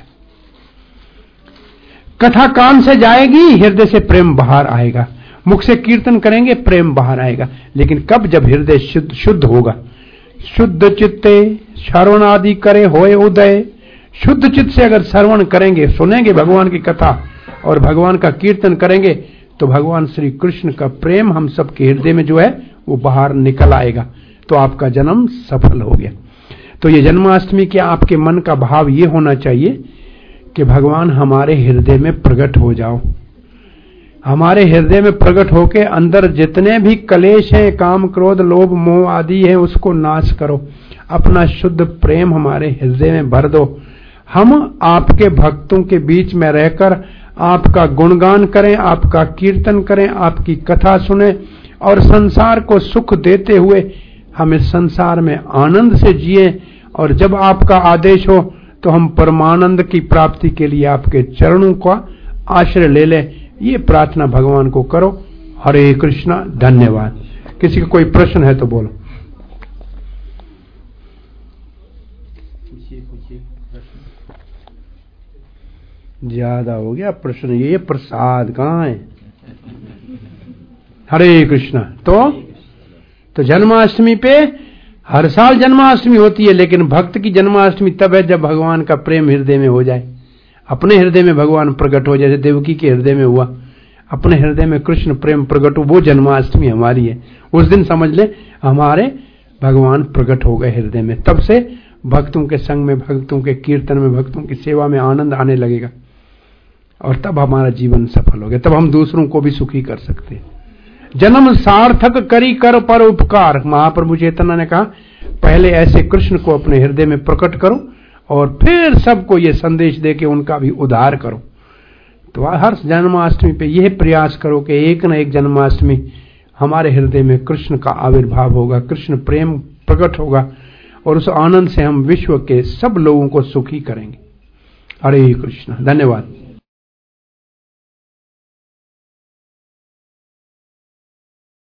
कथा कान से जाएगी, हृदय से प्रेम बाहर आएगा। मुख से कीर्तन करेंगे, प्रेम बाहर आएगा। लेकिन कब? जब हृदय शुद्ध होगा। शुद्ध चित्ते श्रवण आदि करे होए उदय। शुद्ध चित्त से अगर श्रवण करेंगे, सुनेंगे भगवान की कथा और भगवान का कीर्तन करेंगे तो भगवान श्री कृष्ण का प्रेम हम सबके हृदय में जो है वो बाहर निकल आएगा, तो आपका जन्म सफल हो गया। तो ये जन्माष्टमी के आपके मन का भाव ये होना चाहिए कि भगवान हमारे हृदय में प्रकट हो जाओ, हमारे हृदय में प्रकट होके अंदर जितने भी कलेश हैं, काम क्रोध लोभ मोह आदि है, उसको नाश करो, अपना शुद्ध प्रेम हमारे हृदय में भर दो। हम आपके भक्तों के बीच में रहकर आपका गुणगान करें, आपका कीर्तन करें, आपकी कथा सुने और संसार को सुख देते हुए हम इस संसार में आनंद से जिए। और जब आपका आदेश हो तो हम परमानंद की प्राप्ति के लिए आपके चरणों का आश्रय ले लें। ये प्रार्थना भगवान को करो। हरे कृष्णा। धन्यवाद। किसी का कोई प्रश्न है तो बोलो। ज्यादा हो गया प्रश्न, ये प्रसाद कहाँ है? हरे कृष्णा। तो जन्माष्टमी पे हर साल जन्माष्टमी होती है, लेकिन भक्त की जन्माष्टमी तब है जब भगवान का प्रेम हृदय में हो जाए, अपने हृदय में भगवान प्रकट हो, जैसे देवकी के हृदय में हुआ, अपने हृदय में कृष्ण प्रेम प्रकट हो, वो जन्माष्टमी हमारी है। उस दिन समझ ले हमारे भगवान प्रकट हो गए हृदय में। तब से भक्तों के संग में, भक्तों के कीर्तन में, भक्तों की सेवा में आनंद आने लगेगा और तब हमारा जीवन सफल हो गया। तब हम दूसरों को भी सुखी कर सकते हैं। जन्म सार्थक करी कर पर उपकार। महाप्रभु चैतन्य ने कहा पहले ऐसे कृष्ण को अपने हृदय में प्रकट करो और फिर सबको ये संदेश दे के उनका भी उद्धार करो। तो हर जन्माष्टमी पे यह प्रयास करो कि एक न एक जन्माष्टमी हमारे हृदय में कृष्ण का आविर्भाव होगा, कृष्ण प्रेम प्रकट होगा और उस आनंद से हम विश्व के सब लोगों को सुखी करेंगे। हरे कृष्ण। धन्यवाद।